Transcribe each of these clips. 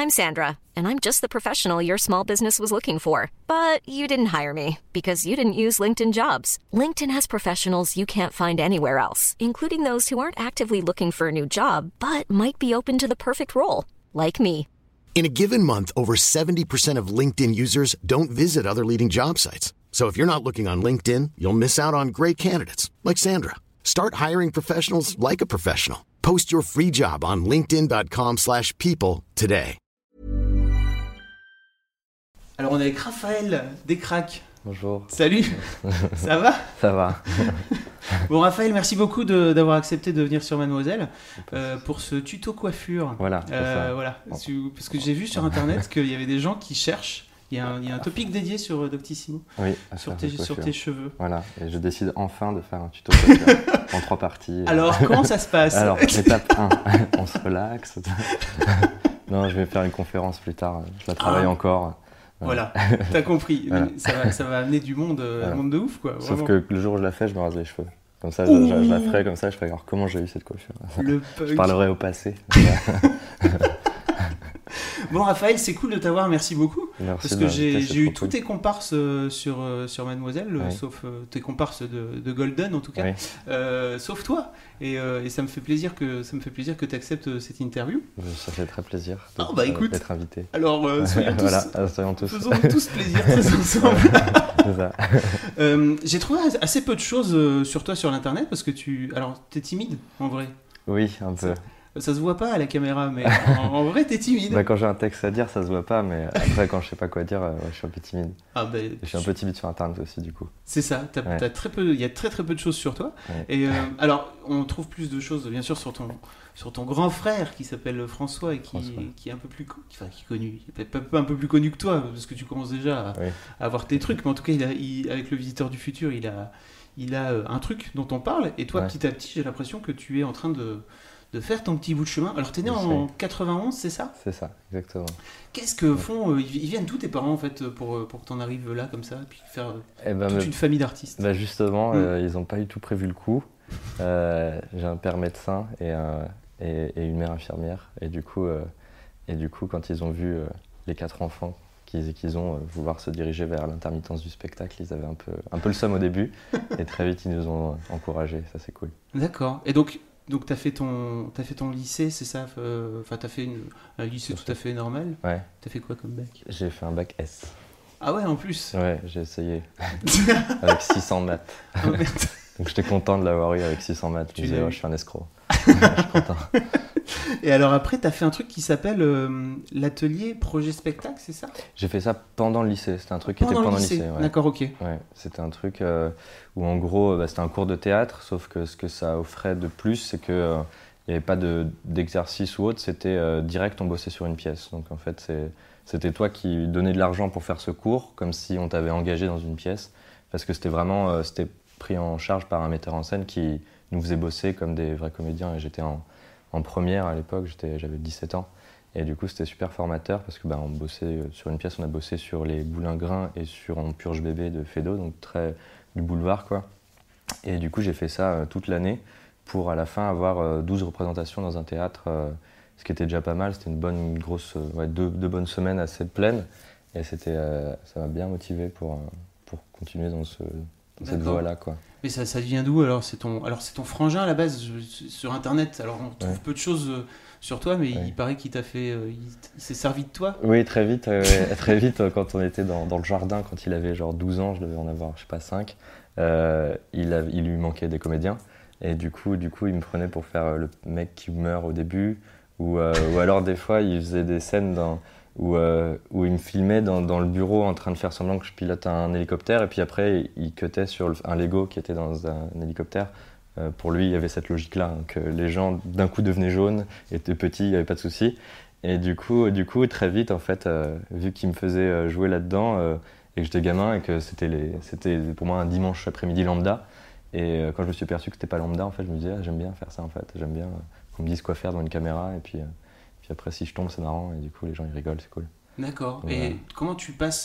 I'm Sandra, and I'm just the professional your small business was looking for. But you didn't hire me because you didn't use LinkedIn Jobs. LinkedIn has professionals you can't find anywhere else, including those who aren't actively looking for a new job, but might be open to the perfect role, like me. In a given month, over 70% of LinkedIn users don't visit other leading job sites. So if you're not looking on LinkedIn, you'll miss out on great candidates like Sandra. Start hiring professionals like a professional. Post your free job on linkedin.com/people today. Alors on est avec Raphaël Descraques. Bonjour. Salut. Ça va ? Ça va. Bon Raphaël, merci beaucoup d'avoir accepté de venir sur Mademoiselle pour ce tuto coiffure. Voilà. Voilà. Parce que j'ai vu sur internet qu'il y avait des gens qui cherchent. Il y a un topic dédié sur Doctissimo, oui, sur tes cheveux. Voilà, et je décide enfin de faire un tuto coiffure en 3 parties. Alors, comment ça se passe ? Alors, étape 1, on se relaxe. Non, je vais faire une conférence plus tard, je la travaille encore. Voilà, t'as compris. Voilà. Ça va amener du monde, voilà. monde de ouf, quoi. Sauf vraiment. que le jour où je la fais, je me rase les cheveux. Comme ça, je la ferai comme ça, je ferai alors comment j'ai eu cette coiffure. Je parlerai au passé. Bon Raphaël, c'est cool de t'avoir, merci beaucoup. Merci parce que j'ai eu tous tes comparses sur Mademoiselle, oui. Sauf tes comparses de Golden en tout cas, oui. Sauf toi. Et ça me fait plaisir que tu acceptes cette interview. Ça fait très plaisir d'être invité. Alors soyons tous, voilà, soyons tous. Faisons tous plaisir tous ensemble. C'est ça. J'ai trouvé assez peu de choses sur toi sur l'internet parce que t'es timide en vrai. Oui, un peu. Ça se voit pas à la caméra, mais en vrai, t'es timide. Quand j'ai un texte à dire, ça se voit pas, mais après, quand je sais pas quoi dire, je suis un peu timide. Je suis un peu timide sur Internet aussi, du coup. C'est ça, t'as très peu, il y a très peu de choses sur toi. Ouais. Et alors, on trouve plus de choses, bien sûr, sur ton grand frère qui s'appelle François et qui est un peu plus qui est connu, peut-être un peu plus connu que toi, parce que tu commences déjà à avoir tes trucs, mais en tout cas, avec le Visiteur du Futur, il a un truc dont on parle, et toi, petit à petit, j'ai l'impression que tu es en train de faire ton petit bout de chemin. Alors, t'es né en 91, c'est ça ? C'est ça, exactement. Qu'est-ce que font ils viennent d'où tes parents, en fait, pour que t'en arrives là, comme ça, puis faire toute une famille d'artistes ? Justement, ils n'ont pas du tout prévu le coup. J'ai un père médecin et une mère infirmière. Et du coup, quand ils ont vu les 4 enfants qu'ils ont vouloir se diriger vers l'intermittence du spectacle, ils avaient un peu le seum au début. Et très vite, ils nous ont encouragés. Ça, c'est cool. D'accord. Et donc t'as fait ton lycée, c'est ça ? Enfin, t'as fait un lycée tout à fait normal. Ouais. T'as fait quoi comme bac ? J'ai fait un bac S. Ah ouais, en plus. Ouais, j'ai essayé. Avec 600 maths. Oh, merde. Donc j'étais content de l'avoir eu avec 600 maths. Je me disais, je suis un escroc. Je suis content. Et alors après, t'as fait un truc qui s'appelle l'atelier projet spectacle, c'est ça ? J'ai fait ça pendant le lycée. C'était un truc qui était pendant le lycée. Ouais. D'accord, ok. Ouais, c'était un truc où en gros, c'était un cours de théâtre, sauf que ce que ça offrait de plus, c'est qu'il n'y avait pas d'exercice ou autre, c'était direct, on bossait sur une pièce. Donc en fait, c'était toi qui donnais de l'argent pour faire ce cours, comme si on t'avait engagé dans une pièce, parce que c'était vraiment c'était pris en charge par un metteur en scène qui nous faisait bosser comme des vrais comédiens. Et j'étais en première à l'époque, j'avais 17 ans. Et du coup, c'était super formateur parce que on bossait sur une pièce, on a bossé sur les Boulingrins et sur On purge bébé de Feydeau, donc très du boulevard, quoi. Et du coup, j'ai fait ça toute l'année pour à la fin avoir 12 représentations dans un théâtre, ce qui était déjà pas mal. C'était une grosse, deux bonnes semaines assez pleines. Et ça m'a bien motivé pour continuer dans cette voie-là, quoi. Mais ça vient d'où alors c'est ton frangin à la base sur internet. Alors on trouve peu de choses sur toi, mais il paraît qu'il t'a fait, il s'est servi de toi. Oui, très vite, très vite quand on était dans le jardin, quand il avait genre 12 ans, je devais en avoir, je sais pas, 5, il lui manquait des comédiens. Et du coup, il me prenait pour faire le mec qui meurt au début, ou alors des fois, il faisait des scènes où il me filmait dans le bureau en train de faire semblant que je pilote un hélicoptère, et puis après, il cutait sur un Lego qui était dans un hélicoptère. Pour lui, il y avait cette logique-là, que les gens d'un coup devenaient jaunes, étaient petits, il n'y avait pas de souci. Et du coup, très vite, en fait, vu qu'il me faisait jouer là-dedans, et que j'étais gamin, et que c'était pour moi un dimanche après-midi lambda, et quand je me suis aperçu que c'était pas lambda, en fait, je me disais, j'aime bien faire ça, en fait, j'aime bien qu'on me dise quoi faire dans une caméra, et puis après, si je tombe, c'est marrant, et du coup, les gens, ils rigolent, c'est cool. D'accord. Donc, et comment tu passes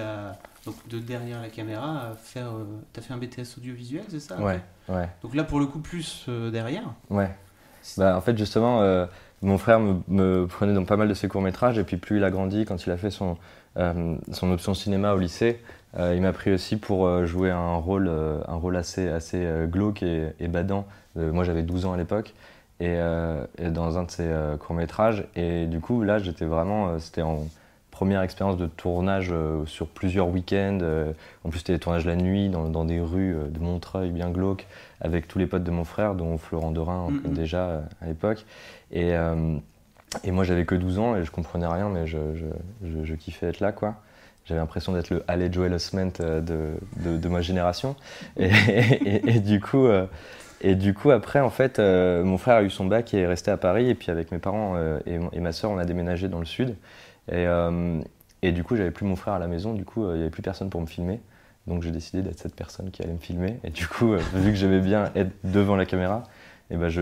de derrière la caméra à faire... T'as fait un BTS audiovisuel, c'est ça ? Ouais. Donc là, pour le coup, plus derrière ? Ouais. En fait, justement, mon frère me prenait dans pas mal de ses courts-métrages, et puis plus il a grandi, quand il a fait son option cinéma au lycée, il m'a pris aussi pour jouer un rôle assez glauque et badant. Moi j'avais 12 ans à l'époque, et dans un de ses courts-métrages, et du coup là c'était en première expérience de tournage sur plusieurs week-ends. En plus, c'était des tournages la nuit, dans des rues de Montreuil bien glauques, avec tous les potes de mon frère, dont Florent Dorin déjà à l'époque. Et moi, j'avais que 12 ans et je comprenais rien, mais je kiffais être là, quoi. J'avais l'impression d'être le Haley Joel Osment de ma génération. Et du coup, après, en fait, mon frère a eu son bac et est resté à Paris. Et puis, avec mes parents et ma sœur, on a déménagé dans le sud. Et du coup, j'avais plus mon frère à la maison, du coup, il n'y avait plus personne pour me filmer. Donc j'ai décidé d'être cette personne qui allait me filmer. Et du coup, vu que j'aimais bien être devant la caméra, et ben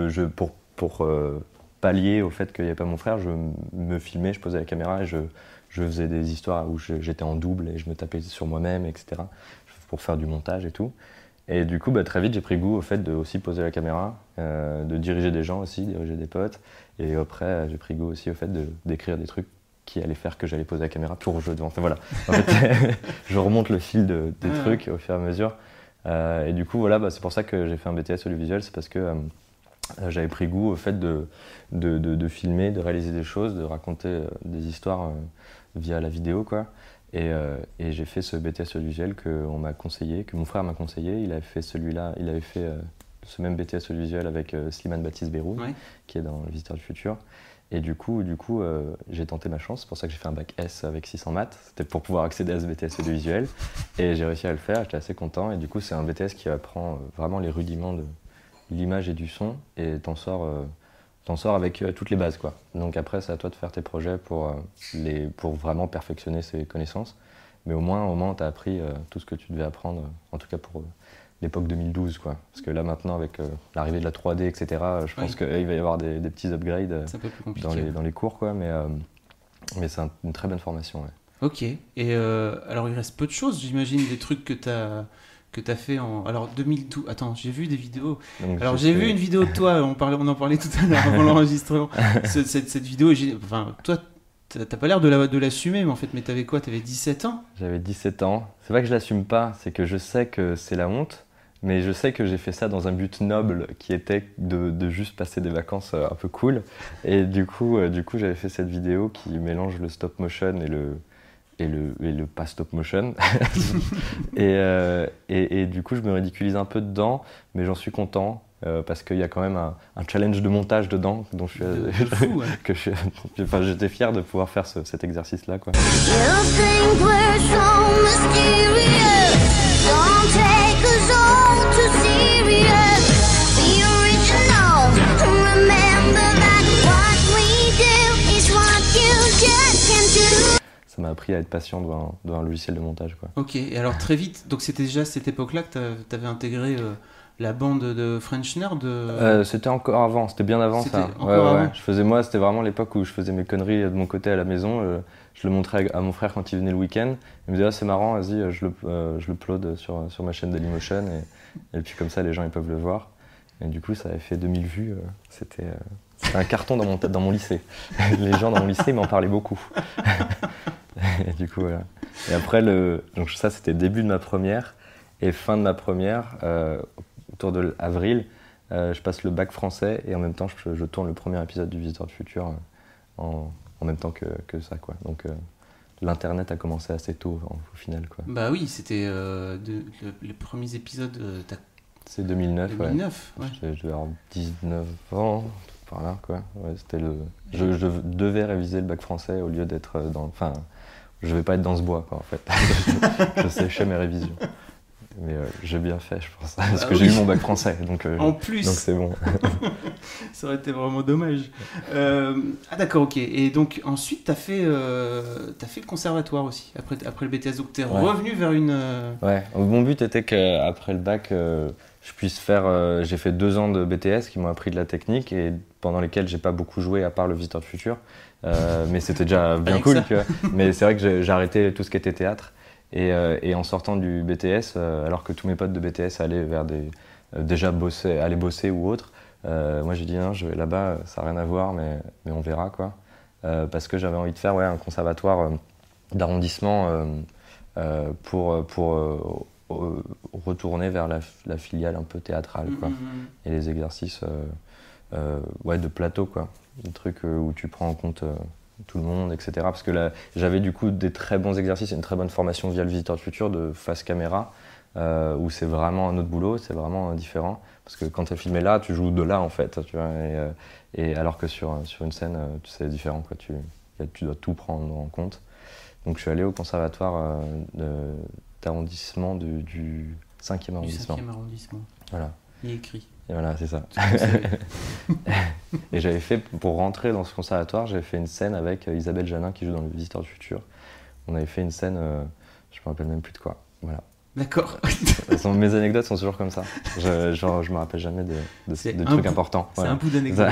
pour pallier au fait qu'il n'y avait pas mon frère, je me filmais, je posais la caméra et je faisais des histoires où j'étais en double et je me tapais sur moi-même, etc. pour faire du montage et tout. Et du coup, très vite, j'ai pris goût au fait de aussi poser la caméra, de diriger des gens aussi, diriger des potes. Et après, j'ai pris goût aussi au fait d'écrire des trucs qui allaient faire que j'allais poser la caméra pour jouer devant. Enfin voilà, en fait, je remonte le fil des trucs au fur et à mesure. Et du coup, voilà, c'est pour ça que j'ai fait un BTS audiovisuel, c'est parce que j'avais pris goût au fait de filmer, de réaliser des choses, de raconter des histoires via la vidéo, quoi. Et j'ai fait ce BTS audiovisuel qu'on m'a conseillé, que mon frère m'a conseillé. Il avait fait celui-là, il avait fait ce même BTS audiovisuel avec Slimane Baptiste Beyrouth, qui est dans Le Visiteur du Futur. Et du coup j'ai tenté ma chance. C'est pour ça que j'ai fait un bac S avec 600 maths. C'était pour pouvoir accéder à ce BTS audiovisuel. Et j'ai réussi à le faire, j'étais assez content. Et du coup, c'est un BTS qui apprend vraiment les rudiments de l'image et du son. Et t'en sors avec toutes les bases, quoi. Donc après, c'est à toi de faire tes projets pour vraiment perfectionner ces connaissances. Mais au moins t'as appris tout ce que tu devais apprendre, en tout cas pour l'époque 2012, quoi. Parce que là, maintenant, avec l'arrivée de la 3D, etc., je pense qu'il va y avoir des petits upgrades dans les cours, quoi. Mais c'est une très bonne formation, ouais. Ok. Et alors, il reste peu de choses, j'imagine, des trucs que t'as fait en... Alors, 2012... Attends, j'ai vu des vidéos. Donc, alors, j'ai vu une vidéo de toi, on en parlait tout à l'heure avant l'enregistrement. cette vidéo, enfin, toi, t'as pas l'air de l'assumer, mais en fait, mais t'avais quoi? T'avais 17 ans? J'avais 17 ans. C'est pas que je l'assume pas, c'est que je sais que c'est la honte. Mais je sais que j'ai fait ça dans un but noble qui était de juste passer des vacances un peu cool. Et du coup, j'avais fait cette vidéo qui mélange le stop motion et le pas stop motion. et du coup, je me ridiculise un peu dedans, mais j'en suis content parce qu'il y a quand même un challenge de montage dedans dont j'étais fier de pouvoir faire cet exercice-là, quoi. Ça m'a appris à être patient devant un logiciel de montage, quoi. Ok, et alors très vite, donc c'était déjà à cette époque-là que tu avais intégré la bande de French Nerd C'était encore avant, c'était bien avant ça. Avant. C'était vraiment l'époque où je faisais mes conneries de mon côté à la maison. Je le montrais à mon frère quand il venait le week-end. Il me disait c'est marrant, vas-y, je l'upload sur ma chaîne Dailymotion et puis comme ça les gens ils peuvent le voir. Et du coup ça avait fait 2000 vues. C'était un carton dans mon lycée. Les gens dans mon lycée m'en parlaient beaucoup. Et du coup voilà. Et après donc ça c'était début de ma première et fin de ma première. Autour de avril, je passe le bac français et en même temps je tourne le premier épisode du Visiteur du Futur en même temps que ça, quoi. Donc l'internet a commencé assez tôt au final, quoi. Bah oui, c'était les premiers épisodes. C'est 2009. 2009, ouais. Je devais avoir 19 ans, par là, quoi. Ouais, c'était je devais réviser le bac français au lieu d'être dans. Enfin, je vais pas être dans ce bois, quoi, en fait. Je séchais mes révisions. Mais j'ai bien fait, je pense, parce que j'ai eu mon bac français, donc en plus, donc c'est bon. Ça aurait été vraiment dommage. Ah d'accord, ok. Et donc ensuite, t'as fait le conservatoire aussi, après le BTS, donc t'es revenu vers une... Ouais, mon but était qu'après le bac, je puisse faire... j'ai fait 2 ans de BTS qui m'ont appris de la technique et pendant lesquels j'ai pas beaucoup joué à part le Visiteur du Futur, mais c'était déjà bien cool, tu vois. Mais c'est vrai que j'ai arrêté tout ce qui était théâtre. Et en sortant du BTS, alors que tous mes potes de BTS allaient vers aller bosser ou autre, Moi j'ai dit non, je vais là-bas, ça n'a rien à voir, mais on verra quoi. Parce que j'avais envie de faire un conservatoire d'arrondissement pour retourner vers la filiale un peu théâtrale quoi. Et les exercices de plateau quoi, des trucs où tu prends en compte tout le monde, etc. Parce que là, j'avais du coup des très bons exercices et une très bonne formation via le Visiteur du Futur de face caméra, où c'est vraiment un autre boulot, c'est vraiment différent. Parce que quand tu es filmé là, tu joues de là en fait, tu vois, et alors que sur une scène, c'est différent, quoi. Tu dois tout prendre en compte. Donc je suis allé au conservatoire d'arrondissement du 5e arrondissement. Du 5e arrondissement. Voilà. Il est écrit. Et voilà, c'est ça. Et j'avais fait, pour rentrer dans ce conservatoire, j'avais fait une scène avec Isabelle Janin qui joue dans Le Visiteur du Futur. On avait fait une scène, je me rappelle même plus de quoi. Voilà. D'accord. Mes anecdotes sont toujours comme ça. Je me rappelle jamais de trucs importants. C'est un bout d'anecdote.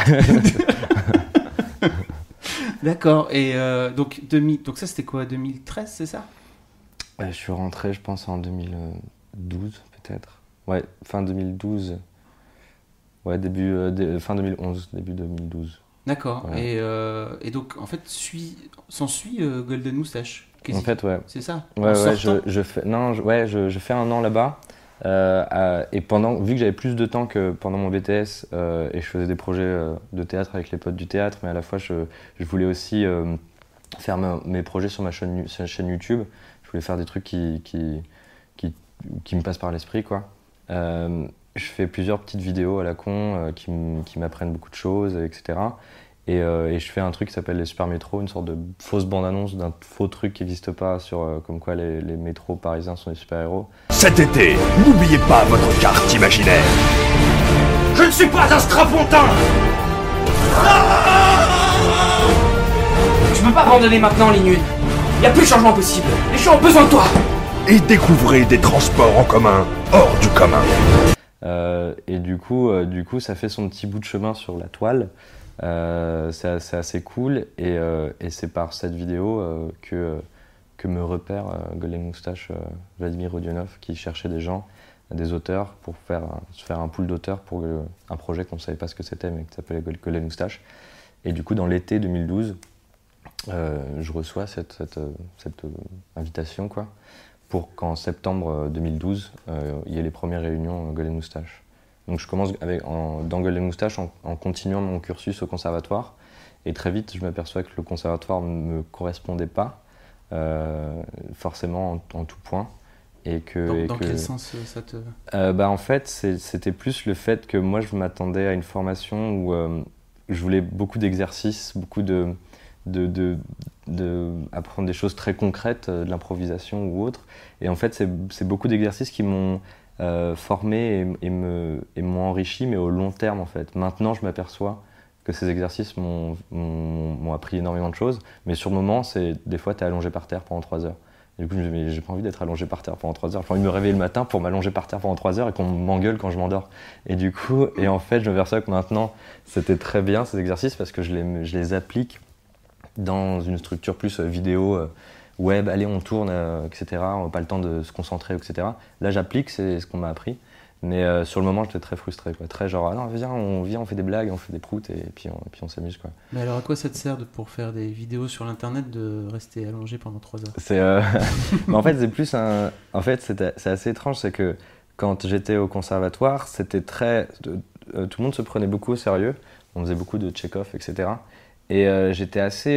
D'accord. Et donc ça c'était quoi, 2013, c'est ça? Je suis rentré, je pense, en 2012 peut-être. Ouais, fin 2012. Ouais, fin 2011, début 2012. D'accord. Ouais. Et donc en fait s'ensuit Golden Moustache. En fait, ouais. C'est ça. Ouais, je fais un an là-bas. Et vu que j'avais plus de temps que pendant mon BTS, et je faisais des projets de théâtre avec les potes du théâtre, mais à la fois je voulais aussi faire mes projets sur ma chaîne YouTube. Je voulais faire des trucs qui me passent par l'esprit, quoi. Je fais plusieurs petites vidéos à la con qui m'apprennent beaucoup de choses, etc. Et je fais un truc qui s'appelle les Super Métros, une sorte de fausse bande-annonce d'un faux truc qui n'existe pas sur comme quoi les métros parisiens sont des super-héros. Cet été, n'oubliez pas votre carte imaginaire. Je ne suis pas un strapontin. Tu peux pas abandonner maintenant, Linus. Y a plus de changement possible. Les gens ont besoin de toi. Et découvrez des transports en commun hors du commun. Et du coup, ça fait son petit bout de chemin sur la toile. C'est assez cool et c'est par cette vidéo que me repère Golden Moustache, Vladimir Rodionov, qui cherchait des auteurs pour se faire un pool d'auteurs pour un projet qu'on ne savait pas ce que c'était mais qui s'appelait Golden Moustache. Et du coup, dans l'été 2012, je reçois cette invitation quoi, pour qu'en septembre 2012, il y ait les premières réunions Golden Moustache. Donc je commence dans Golden Moustache en continuant mon cursus au conservatoire. Et très vite, je m'aperçois que le conservatoire ne me correspondait pas forcément en tout point. Dans quel sens ça te... En fait, c'était plus le fait que moi, je m'attendais à une formation où je voulais beaucoup d'exercices, beaucoup de apprendre des choses très concrètes, de l'improvisation ou autre. Et en fait, c'est beaucoup d'exercices qui m'ont formé et m'ont enrichi, mais au long terme en fait. Maintenant, je m'aperçois que ces exercices m'ont appris énormément de choses, mais sur le moment, des fois, tu es allongé par terre pendant 3 heures. Et du coup, je me dis, mais j'ai pas envie d'être allongé par terre pendant 3 heures. J'ai envie de me réveiller le matin pour m'allonger par terre pendant 3 heures et qu'on m'engueule quand je m'endors. Et du coup, en fait, je m'aperçois que maintenant, c'était très bien ces exercices parce que je les applique dans une structure plus vidéo, web, allez on tourne, etc. On n'a pas le temps de se concentrer, etc. Là j'applique, c'est ce qu'on m'a appris. Mais sur le moment j'étais très frustré, quoi. Très genre, ah non viens, on fait des blagues, on fait des proutes et puis on s'amuse, quoi. Mais alors à quoi ça te sert pour faire des vidéos sur l'internet de rester allongé pendant 3 heures? Mais en fait c'est plus c'est assez étrange, c'est que quand j'étais au conservatoire, c'était tout le monde se prenait beaucoup au sérieux, on faisait beaucoup de Tchekhov, etc. Et j'étais assez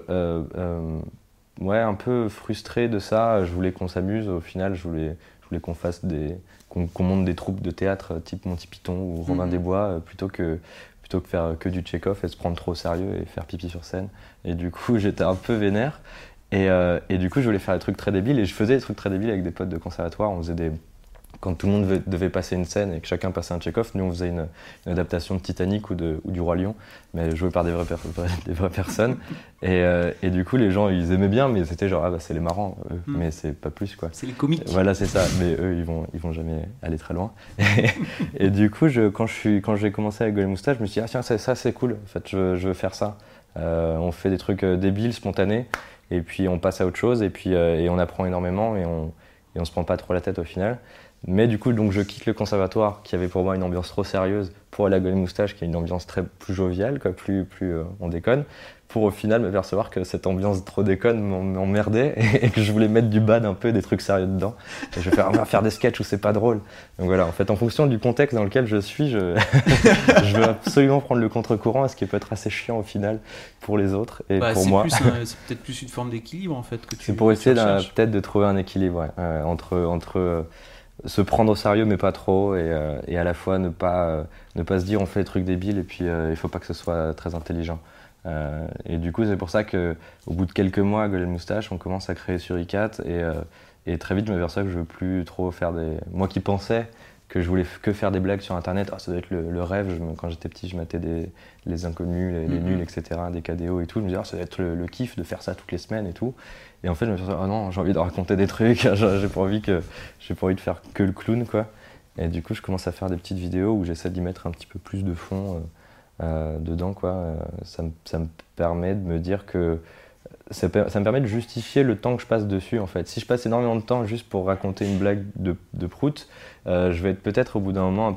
un peu frustré de ça. Je voulais qu'on s'amuse. Au final, je voulais qu'on fasse qu'on monte des troupes de théâtre type Monty Python ou Robin des Bois plutôt que faire que du Tchekhov et se prendre trop au sérieux et faire pipi sur scène. Et du coup, j'étais un peu vénère. Et du coup, je voulais faire des trucs très débiles. Et je faisais des trucs très débiles avec des potes de conservatoire. On faisait quand tout le monde devait passer une scène et que chacun passait un Tchekhov, nous on faisait une adaptation de Titanic ou du Roi Lion, mais joué par des vraies personnes. Et du coup, les gens ils aimaient bien, mais c'était genre c'est les marrants, mais c'est pas plus quoi. C'est les comiques. Voilà, c'est ça. Mais eux, ils vont jamais aller très loin. Et du coup, quand j'ai commencé avec Golden Moustache, je me suis dit tiens, ça c'est cool. En fait, je veux faire ça. On fait des trucs débiles, spontanés, et puis on passe à autre chose, et puis on apprend énormément et on se prend pas trop la tête au final. Mais du coup, donc, je quitte le conservatoire qui avait pour moi une ambiance trop sérieuse pour aller à Golden Moustache qui a une ambiance plus joviale, quoi, plus on déconne, pour au final me percevoir que cette ambiance trop déconne m'emmerdait et que je voulais mettre du bad un peu, des trucs sérieux dedans. Et je vais on va faire des sketchs où c'est pas drôle. Donc voilà, en fait, en fonction du contexte dans lequel je suis, je veux absolument prendre le contre-courant, ce qui peut être assez chiant au final pour les autres et pour moi. C'est peut-être plus une forme d'équilibre en fait que tu. C'est pour essayer peut-être de trouver un équilibre entre se prendre au sérieux mais pas trop et à la fois ne pas se dire on fait des trucs débiles et puis il faut pas que ce soit très intelligent. Et du coup c'est pour ça qu'au bout de quelques mois à Golden Moustache on commence à créer sur i4 et très vite je me m'aperçois que je veux plus trop faire des... Moi qui pensais que je voulais que faire des blagues sur internet, ça doit être le rêve, quand j'étais petit je matais les inconnus, les nuls, etc., des KDO et tout, je me disais ça doit être le kiff de faire ça toutes les semaines et tout. Et en fait je me suis dit oh non, j'ai envie de raconter des trucs, j'ai pas envie de faire que le clown quoi. Et du coup je commence à faire des petites vidéos où j'essaie d'y mettre un petit peu plus de fond dedans quoi. Ça me permet de me dire que ça me permet de justifier le temps que je passe dessus en fait. Si je passe énormément de temps juste pour raconter une blague de prout, je vais être peut-être au bout d'un moment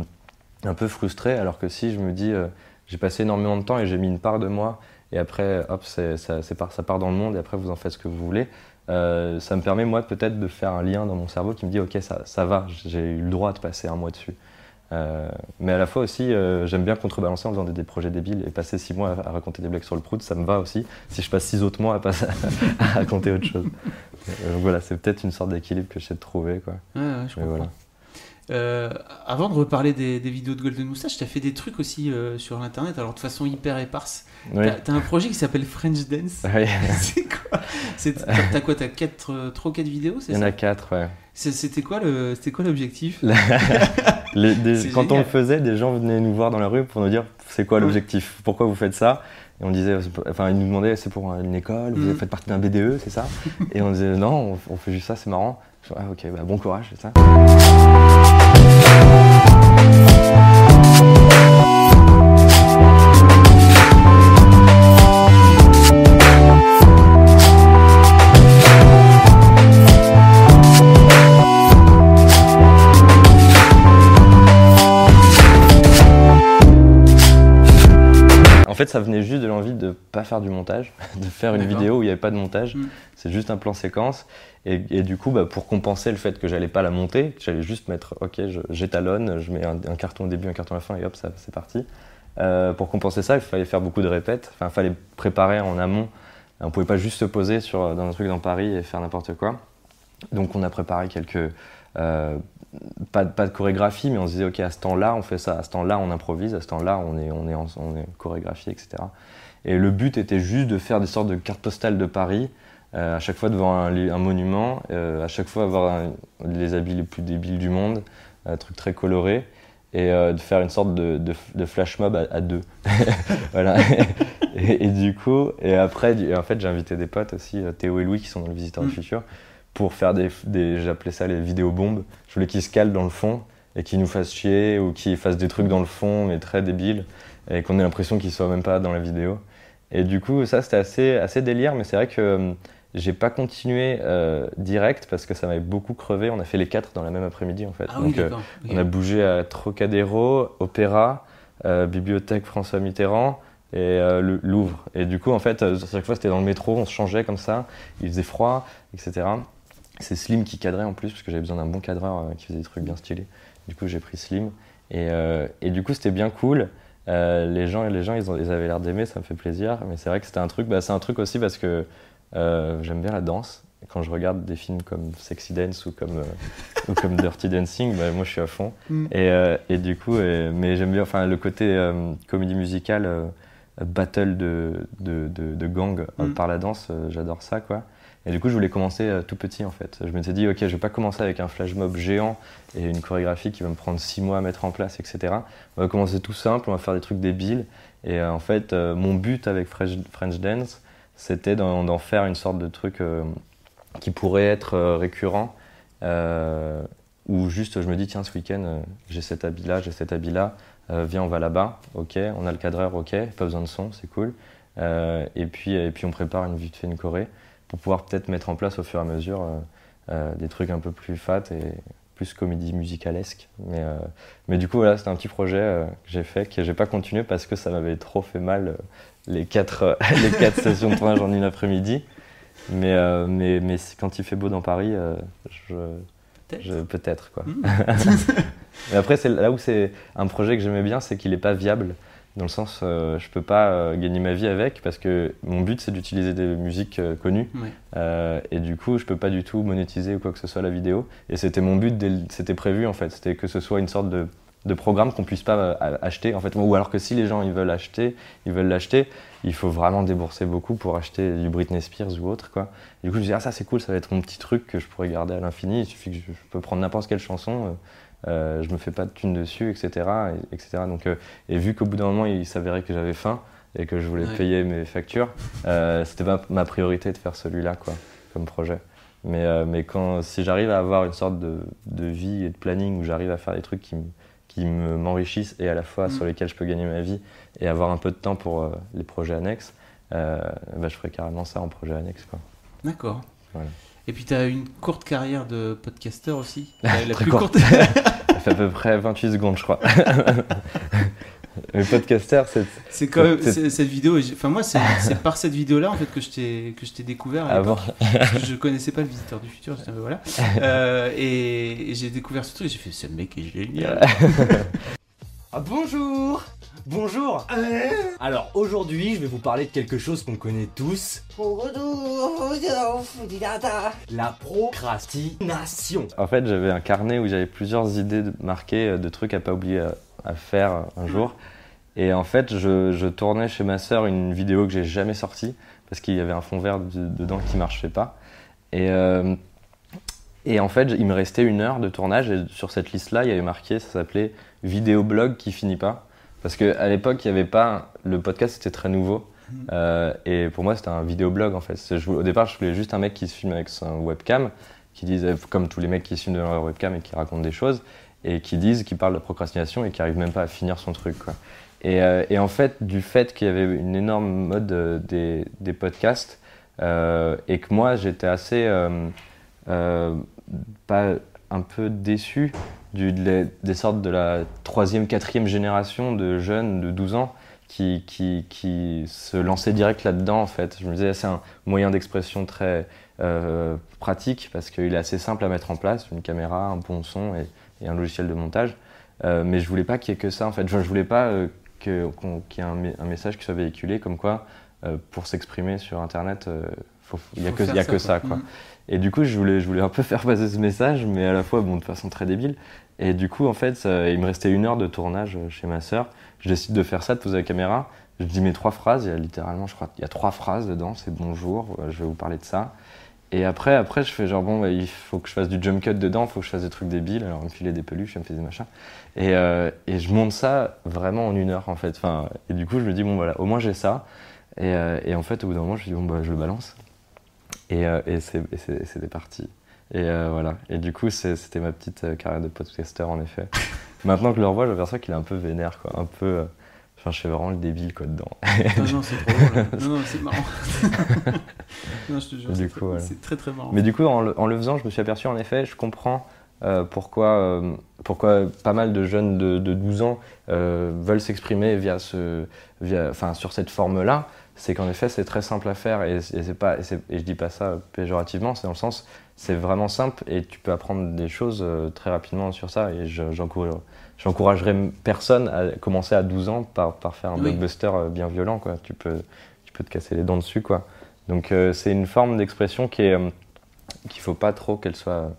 un peu frustré, alors que si je me dis j'ai passé énormément de temps et j'ai mis une part de moi et après hop ça part dans le monde et après vous en faites ce que vous voulez, ça me permet moi peut-être de faire un lien dans mon cerveau qui me dit ok ça va, j'ai eu le droit de passer un mois dessus. Mais à la fois aussi, j'aime bien contrebalancer en faisant des projets débiles et passer 6 mois à raconter des blagues sur le prout, ça me va aussi. Si je passe 6 autres mois à raconter autre chose. Voilà, c'est peut-être une sorte d'équilibre que j'essaie de trouver, quoi. Ouais, je comprends. Voilà. Avant de reparler des vidéos de Golden Moustache, tu as fait des trucs aussi sur l'internet, alors de façon hyper éparse. Oui. T'as un projet qui s'appelle French Dance. Oui. C'est quoi? T'as quoi? T'as 3 ou 4 vidéos, c'est ça? Il y en a 4, ouais. C'était quoi l'objectif? Quand on le faisait, des gens venaient nous voir dans la rue pour nous dire c'est quoi l'objectif, pourquoi vous faites ça, et on disait, ils nous demandaient c'est pour une école, vous faites partie d'un BDE, c'est ça? Et on disait non, on fait juste ça, c'est marrant. Ah ok, bon courage, c'est ça. En fait, ça venait juste de l'envie de pas faire du montage, de faire une vidéo où il n'y avait pas de montage. C'est juste un plan séquence. Et du coup, pour compenser le fait que j'allais pas la monter, j'allais juste mettre, ok, j'étalonne, je mets un carton au début, un carton à la fin et hop, c'est parti. Pour compenser ça, il fallait faire beaucoup de répètes. Enfin, il fallait préparer en amont. On pouvait pas juste se poser dans un truc dans Paris et faire n'importe quoi. Donc, on a préparé quelques... pas de chorégraphie, mais on se disait ok, à ce temps-là on fait ça, à ce temps-là on improvise, à ce temps-là on est chorégraphié, etc. Et le but était juste de faire des sortes de cartes postales de Paris, à chaque fois devant un monument, à chaque fois avoir les habits les plus débiles du monde, un truc très coloré, et de faire une sorte de flash mob à deux. Voilà. Et du coup, en fait j'ai invité des potes aussi, Théo et Louis qui sont dans le Visiteur du Futur, pour faire j'appelais ça les vidéos bombes. Je voulais qu'ils se calent dans le fond et qu'ils nous fassent chier ou qu'ils fassent des trucs dans le fond mais très débiles et qu'on ait l'impression qu'ils soient même pas dans la vidéo. Et du coup ça c'était assez délire, mais c'est vrai que j'ai pas continué direct parce que ça m'avait beaucoup crevé. On a fait les 4 dans la même après-midi en fait. Ah oui, d'accord. On a bougé à Trocadéro, Opéra, Bibliothèque François Mitterrand et le Louvre. Et du coup en fait chaque fois c'était dans le métro, on se changeait comme ça, il faisait froid, etc. C'est Slim qui cadrait en plus parce que j'avais besoin d'un bon cadreur qui faisait des trucs bien stylés. Du coup j'ai pris Slim et du coup c'était bien cool. Les gens ils avaient l'air d'aimer, ça me fait plaisir. Mais c'est vrai que c'était un truc, c'est un truc aussi parce que j'aime bien la danse. Et quand je regarde des films comme Sexy Dance ou comme Dirty Dancing, moi je suis à fond. Et du coup, mais j'aime bien le côté comédie musicale, battle de gang par la danse, j'adore ça quoi. Et du coup, je voulais commencer tout petit en fait. Je m'étais dit, ok, je vais pas commencer avec un flash mob géant et une chorégraphie qui va me prendre 6 mois à mettre en place, etc. On va commencer tout simple, on va faire des trucs débiles. Et en fait, mon but avec French Dance, c'était d'en faire une sorte de truc qui pourrait être récurrent, où juste je me dis, tiens, ce week-end, j'ai cet habit-là, viens, on va là-bas, ok, on a le cadreur, ok, pas besoin de son, c'est cool. Et puis on prépare vite fait une choré, pour pouvoir peut-être mettre en place au fur et à mesure des trucs un peu plus fat et plus comédie musicalesque. Mais du coup, voilà, c'était un petit projet que j'ai fait, que j'ai pas continué parce que ça m'avait trop fait mal les 4 sessions de tournage en une après-midi. Mais quand il fait beau dans Paris, peut-être quoi. Mais après, c'est là où c'est un projet que j'aimais bien, c'est qu'il est pas viable. Dans le sens, je peux pas gagner ma vie avec parce que mon but c'est d'utiliser des musiques connues et du coup je peux pas du tout monétiser ou quoi que ce soit la vidéo. Et c'était mon but, c'était prévu en fait, c'était que ce soit une sorte de programme qu'on puisse pas acheter en fait, ou alors que si les gens ils veulent l'acheter, il faut vraiment débourser beaucoup pour acheter du Britney Spears ou autre quoi. Et du coup je me dis ça c'est cool, ça va être mon petit truc que je pourrais garder à l'infini, il suffit que je peux prendre n'importe quelle chanson. Je me fais pas de thunes dessus, etc. Donc, et vu qu'au bout d'un moment il s'avérait que j'avais faim et que je voulais payer mes factures, c'était pas ma priorité de faire celui-là quoi, comme projet. Mais si j'arrive à avoir une sorte de vie et de planning où j'arrive à faire des trucs qui m'enrichissent et à la fois sur lesquels je peux gagner ma vie et avoir un peu de temps pour les projets annexes, je ferai carrément ça en projet annexe quoi. D'accord. Voilà. Et puis tu as une courte carrière de podcasteur aussi. La plus courte. Ça fait à peu près 28 secondes, je crois. Mais podcasteur, c'est quand même cette vidéo. Enfin moi, c'est par cette vidéo-là en fait que je t'ai découvert. Avant. Parce que je connaissais pas le Visiteur du Futur. J'étais un peu voilà. Et j'ai découvert ce truc. Et j'ai fait ce mec est génial. Bonjour. Alors aujourd'hui, je vais vous parler de quelque chose qu'on connaît tous. La procrastination. En fait, j'avais un carnet où j'avais plusieurs idées marquées de trucs à pas oublier à faire un jour. Et en fait, je tournais chez ma sœur une vidéo que j'ai jamais sortie parce qu'il y avait un fond vert dedans qui marchait pas. Et en fait, il me restait 1 heure de tournage et sur cette liste-là, il y avait marqué, ça s'appelait vidéoblog qui finit pas. Parce qu'à l'époque, il y avait pas, le podcast c'était très nouveau. Et pour moi, c'était un vidéoblog en fait. Au départ, je voulais juste un mec qui se filme avec son webcam, qui disait, comme tous les mecs qui se filment devant leur webcam et qui racontent des choses, et qui parlent de procrastination et qui n'arrivent même pas à finir son truc, quoi. Et en fait, du fait qu'il y avait une énorme mode des podcasts, et que moi, j'étais assez pas un peu déçu des sortes de la 3e, 4e génération de jeunes de 12 ans qui se lançaient direct là-dedans en fait. Je me disais c'est un moyen d'expression très pratique parce qu'il est assez simple à mettre en place, une caméra, un bon son et un logiciel de montage. Mais je voulais pas qu'il y ait que ça en fait. Je voulais pas qu'il y ait un message qui soit véhiculé comme quoi pour s'exprimer sur internet il y a que ça quoi. Et du coup, je voulais un peu faire passer ce message, mais à la fois, de façon très débile. Et du coup, en fait, il me restait 1 heure de tournage chez ma sœur. Je décide de faire ça, de poser la caméra. Je dis mes 3 phrases. Il y a littéralement, je crois, il y a 3 phrases dedans. C'est bonjour, je vais vous parler de ça. Et après je fais genre, il faut que je fasse du jump cut dedans, il faut que je fasse des trucs débiles. Alors, il me filait des peluches, il me faisait des machins. Et je monte ça vraiment en 1 heure, en fait. Et du coup, je me dis, voilà, au moins j'ai ça. Et en fait, au bout d'un moment, je me dis, je le balance. Et c'était parti. Et voilà. Et du coup, c'était ma petite carrière de podcaster en effet. Maintenant que je le revois, j'aperçois qu'il est un peu vénère, quoi. Un peu. Je fais vraiment le débile, quoi, dedans. Non, c'est trop drôle. Non, c'est marrant. Non, je te jure, voilà. C'est très très marrant. Mais du coup, en le faisant, je me suis aperçu, en effet, je comprends pourquoi pas mal de jeunes de 12 ans veulent s'exprimer sur cette forme-là. C'est qu'en effet, c'est très simple à faire et je dis pas ça péjorativement, c'est dans le sens, c'est vraiment simple et tu peux apprendre des choses très rapidement sur ça et j'encouragerais personne à commencer à 12 ans par faire un blockbuster bien violent, quoi. Tu peux te casser les dents dessus, quoi. Donc c'est une forme d'expression qu'il faut pas trop que ça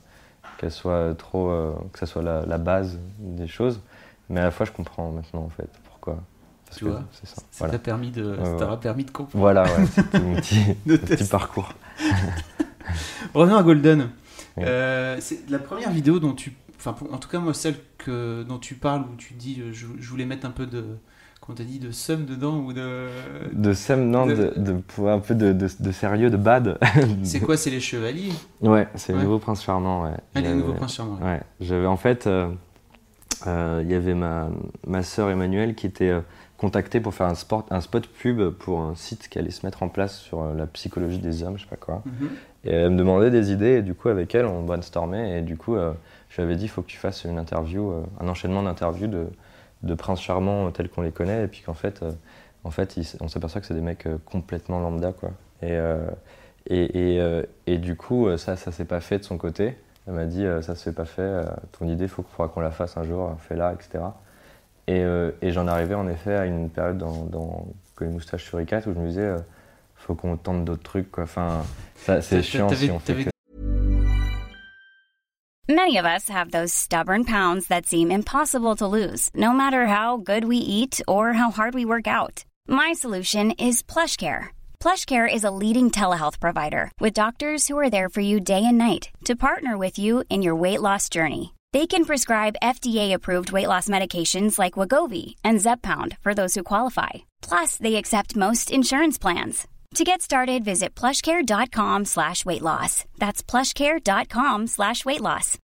soit la base des choses, mais à la fois je comprends maintenant en fait pourquoi. Parce tu vois, c'est ça. Ça t'a permis de comprendre. Voilà, c'était mon petit parcours. Revenons à Golden. Oui. C'est la première vidéo dont en tout cas moi celle dont tu parles où tu dis je voulais mettre un peu de, comment t'as dit, de seum dedans ou de seum, non, un peu de sérieux, de bad. C'est quoi, c'est les Chevaliers? Ouais, c'est le Nouveau Prince Charmant, ouais. Ah, les Nouveaux Princes Charmants. Ouais, j'avais en fait, il y avait ma sœur Emmanuelle qui était contacté pour faire un spot pub pour un site qui allait se mettre en place sur la psychologie des hommes, je sais pas quoi. Et elle me demandait des idées, et du coup, avec elle, on brainstormait, et du coup, je lui avais dit, il faut que tu fasses une interview, un enchaînement d'interviews de princes charmants tels qu'on les connaît, et puis qu'en fait, on s'aperçoit que c'est des mecs complètement lambda, quoi. Et du coup, ça s'est pas fait de son côté. Elle m'a dit, ça se fait pas fait, ton idée, faudra qu'on la fasse un jour, fais-la, etc. Et j'en arrivais en effet à une période dans Golden Moustache sur ICAT où je me disais, faut qu'on tente d'autres trucs, quoi. Enfin, ça, c'est chiant si on fait que... Many of us have those stubborn pounds that seem impossible to lose, no matter how good we eat or how hard we work out. My solution is PlushCare. PlushCare is a leading telehealth provider with doctors who are there for you day and night to partner with you in your weight loss journey. They can prescribe FDA-approved weight loss medications like Wegovy and Zepbound for those who qualify. Plus, they accept most insurance plans. To get started, visit plushcare.com/weightloss. That's plushcare.com/weightloss.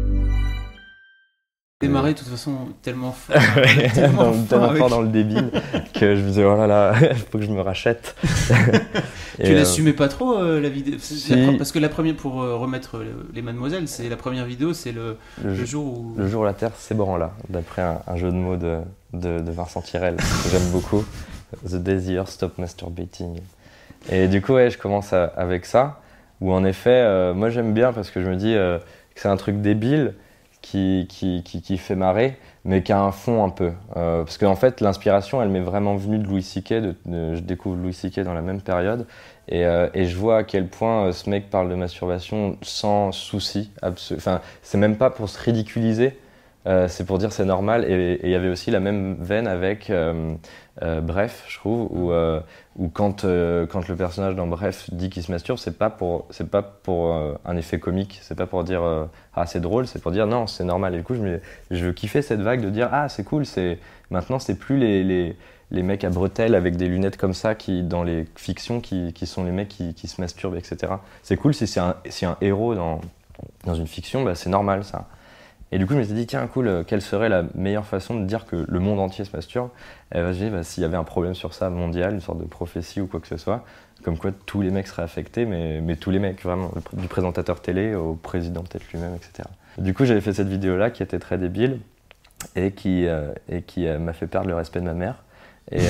Démarrer de toute façon tellement fort, tellement fort dans le débile que je me disais, oh là là, il faut que je me rachète. Tu l'assumais pas trop la vidéo parce que la première, pour remettre les mademoiselles, c'est la première vidéo, c'est le jour où... Le jour où la Terre s'ébranla, d'après un jeu de mots de Vincent Tirel, que j'aime beaucoup. The Day the Earth Stop Masturbating. Et du coup, ouais, je commence avec ça, où en effet, moi j'aime bien parce que je me dis que c'est un truc débile, qui fait marrer, mais qui a un fond un peu. Parce qu'en fait, l'inspiration, elle m'est vraiment venue de Louis C.K. Je découvre Louis C.K. dans la même période, et je vois à quel point ce mec parle de masturbation sans souci. Enfin, c'est même pas pour se ridiculiser, c'est pour dire c'est normal. Et il y avait aussi la même veine avec Bref, je trouve, où quand le personnage dans Bref dit qu'il se masturbe, c'est pas pour un effet comique, c'est pas pour dire ah c'est drôle, c'est pour dire non c'est normal. Et du coup je kiffais cette vague de dire ah c'est cool, maintenant c'est plus les mecs à bretelles avec des lunettes comme ça qui dans les fictions qui sont les mecs qui se masturbent, etc. C'est cool si c'est un héros dans une fiction, bah c'est normal ça. Et du coup, je me suis dit, tiens, cool, quelle serait la meilleure façon de dire que le monde entier se masturbe ? Et je me suis dit, s'il y avait un problème sur ça mondial, une sorte de prophétie ou quoi que ce soit, comme quoi tous les mecs seraient affectés, mais tous les mecs, vraiment, du présentateur télé au président peut-être lui-même, etc. Du coup, j'avais fait cette vidéo-là qui était très débile et qui m'a fait perdre le respect de ma mère. Et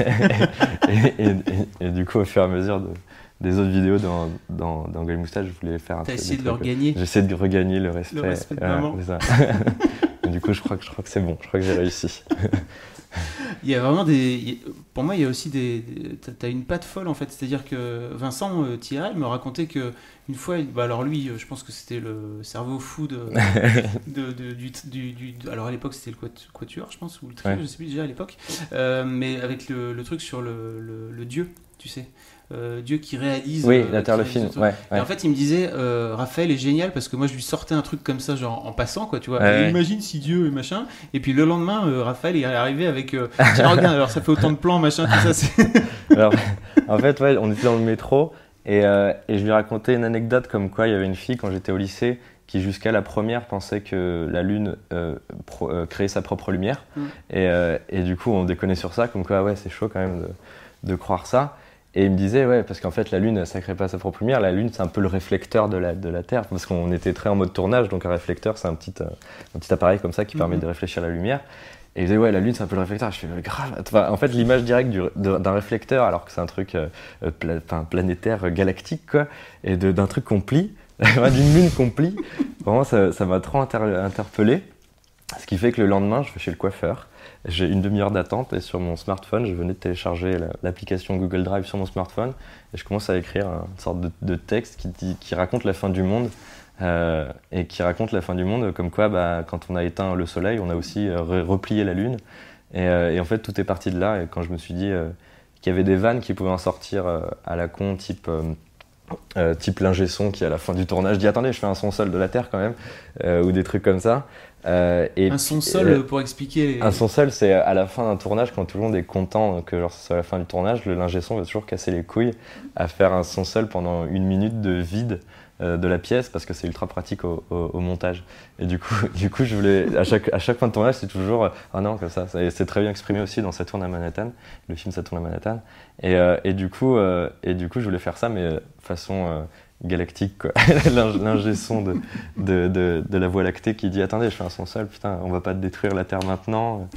du coup, au fur et à mesure des autres vidéos dans Golden Moustache, je voulais faire un truc. T'as essayé de le regagner ? J'essaie de regagner le respect. Le respect de maman. C'est ça. Du coup, je crois que c'est bon. Je crois que j'ai réussi. Il y a vraiment pour moi, il y a aussi t'as une patte folle en fait. C'est-à-dire que Vincent Tirel me racontait que une fois, alors lui, je pense que c'était le cerveau fou alors à l'époque c'était le quatuor, je pense, ou le trio, ouais. Je sais plus déjà à l'époque. Mais avec le truc sur le dieu, tu sais. Dieu qui réalise. Oui, la Terre, le film. Ouais. Et en fait, il me disait, Raphaël est génial parce que moi, je lui sortais un truc comme ça, genre en passant, quoi, tu vois. Ouais. Imagine si Dieu et machin. Et puis le lendemain, Raphaël est arrivé avec. Tiens, regarde, alors ça fait autant de plans, machin, tout ça. Alors, en fait, ouais, on était dans le métro et je lui racontais une anecdote comme quoi il y avait une fille quand j'étais au lycée qui jusqu'à la première pensait que la Lune créait sa propre lumière. Et du coup, on déconnait sur ça, comme quoi, ouais, c'est chaud quand même de croire ça. Et il me disait, ouais, parce qu'en fait, la Lune, ça crée pas sa propre lumière. La Lune, c'est un peu le réflecteur de la Terre, parce qu'on était très en mode tournage, donc un réflecteur, c'est un petit appareil comme ça qui permet de réfléchir la lumière. Et il disait, ouais, la Lune, c'est un peu le réflecteur. Je fais, grave. Enfin, en fait, l'image directe d'un réflecteur, alors que c'est un truc planétaire, galactique, quoi, et d'un truc qu'on plie, d'une lune qu'on plie, vraiment, ça m'a trop interpellé. Ce qui fait que le lendemain, je vais chez le coiffeur. J'ai une demi-heure d'attente et sur mon smartphone, je venais de télécharger l'application Google Drive sur mon smartphone et je commence à écrire une sorte de texte qui raconte la fin du monde et qui raconte la fin du monde comme quoi quand on a éteint le soleil, on a aussi replié la lune et en fait tout est parti de là et quand je me suis dit qu'il y avait des vannes qui pouvaient en sortir à la con type l'ingé son qui à la fin du tournage dit attendez je fais un son seul de la Terre quand même ou des trucs comme ça Un son seul pour expliquer. Un son seul, c'est à la fin d'un tournage, quand tout le monde est content que genre, ce soit la fin du tournage, le l'ingé son va toujours casser les couilles à faire un son seul pendant 1 minute de vide de la pièce, parce que c'est ultra pratique au montage. Et du coup, je voulais, à chaque fin de tournage, c'est toujours ah non, comme ça. Et c'est très bien exprimé aussi dans Ça tourne à Manhattan. Le film Ça tourne à Manhattan. Et du coup, je voulais faire ça, mais façon galactique, quoi. L'ingé son de la Voie lactée qui dit attendez, je fais un son seul, putain, on va pas détruire la Terre maintenant.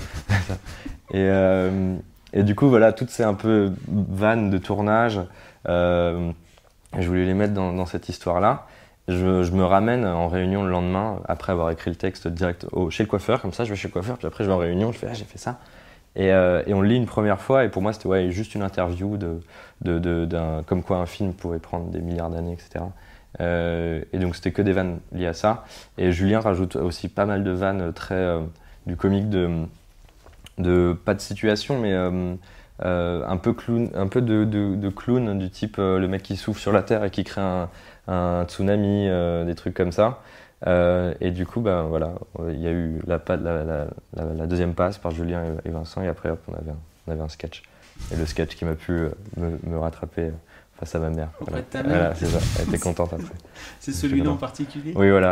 Et du coup, voilà, toutes ces un peu vannes de tournage, je voulais les mettre dans cette histoire-là. Je me ramène en réunion le lendemain, après avoir écrit le texte direct chez le coiffeur, comme ça je vais chez le coiffeur, puis après je vais en réunion, je fais j'ai fait ça. Et on le lit une première fois, et pour moi c'était juste une interview comme quoi un film pourrait prendre des milliards d'années, etc. Et donc c'était que des vannes liées à ça. Et Julien rajoute aussi pas mal de vannes très du comique de pas de situation, mais un peu clown, un peu de clown du type le mec qui souffle sur la terre et qui crée un tsunami, des trucs comme ça. Et du coup, voilà, il y a eu la deuxième passe par Julien et Vincent, et après hop, on avait un sketch. Et le sketch qui m'a pu me rattraper face à ma mère. Auprès de ta mère. Voilà, c'est ça. Elle était contente après. C'est celui-là en particulier. Oui, voilà.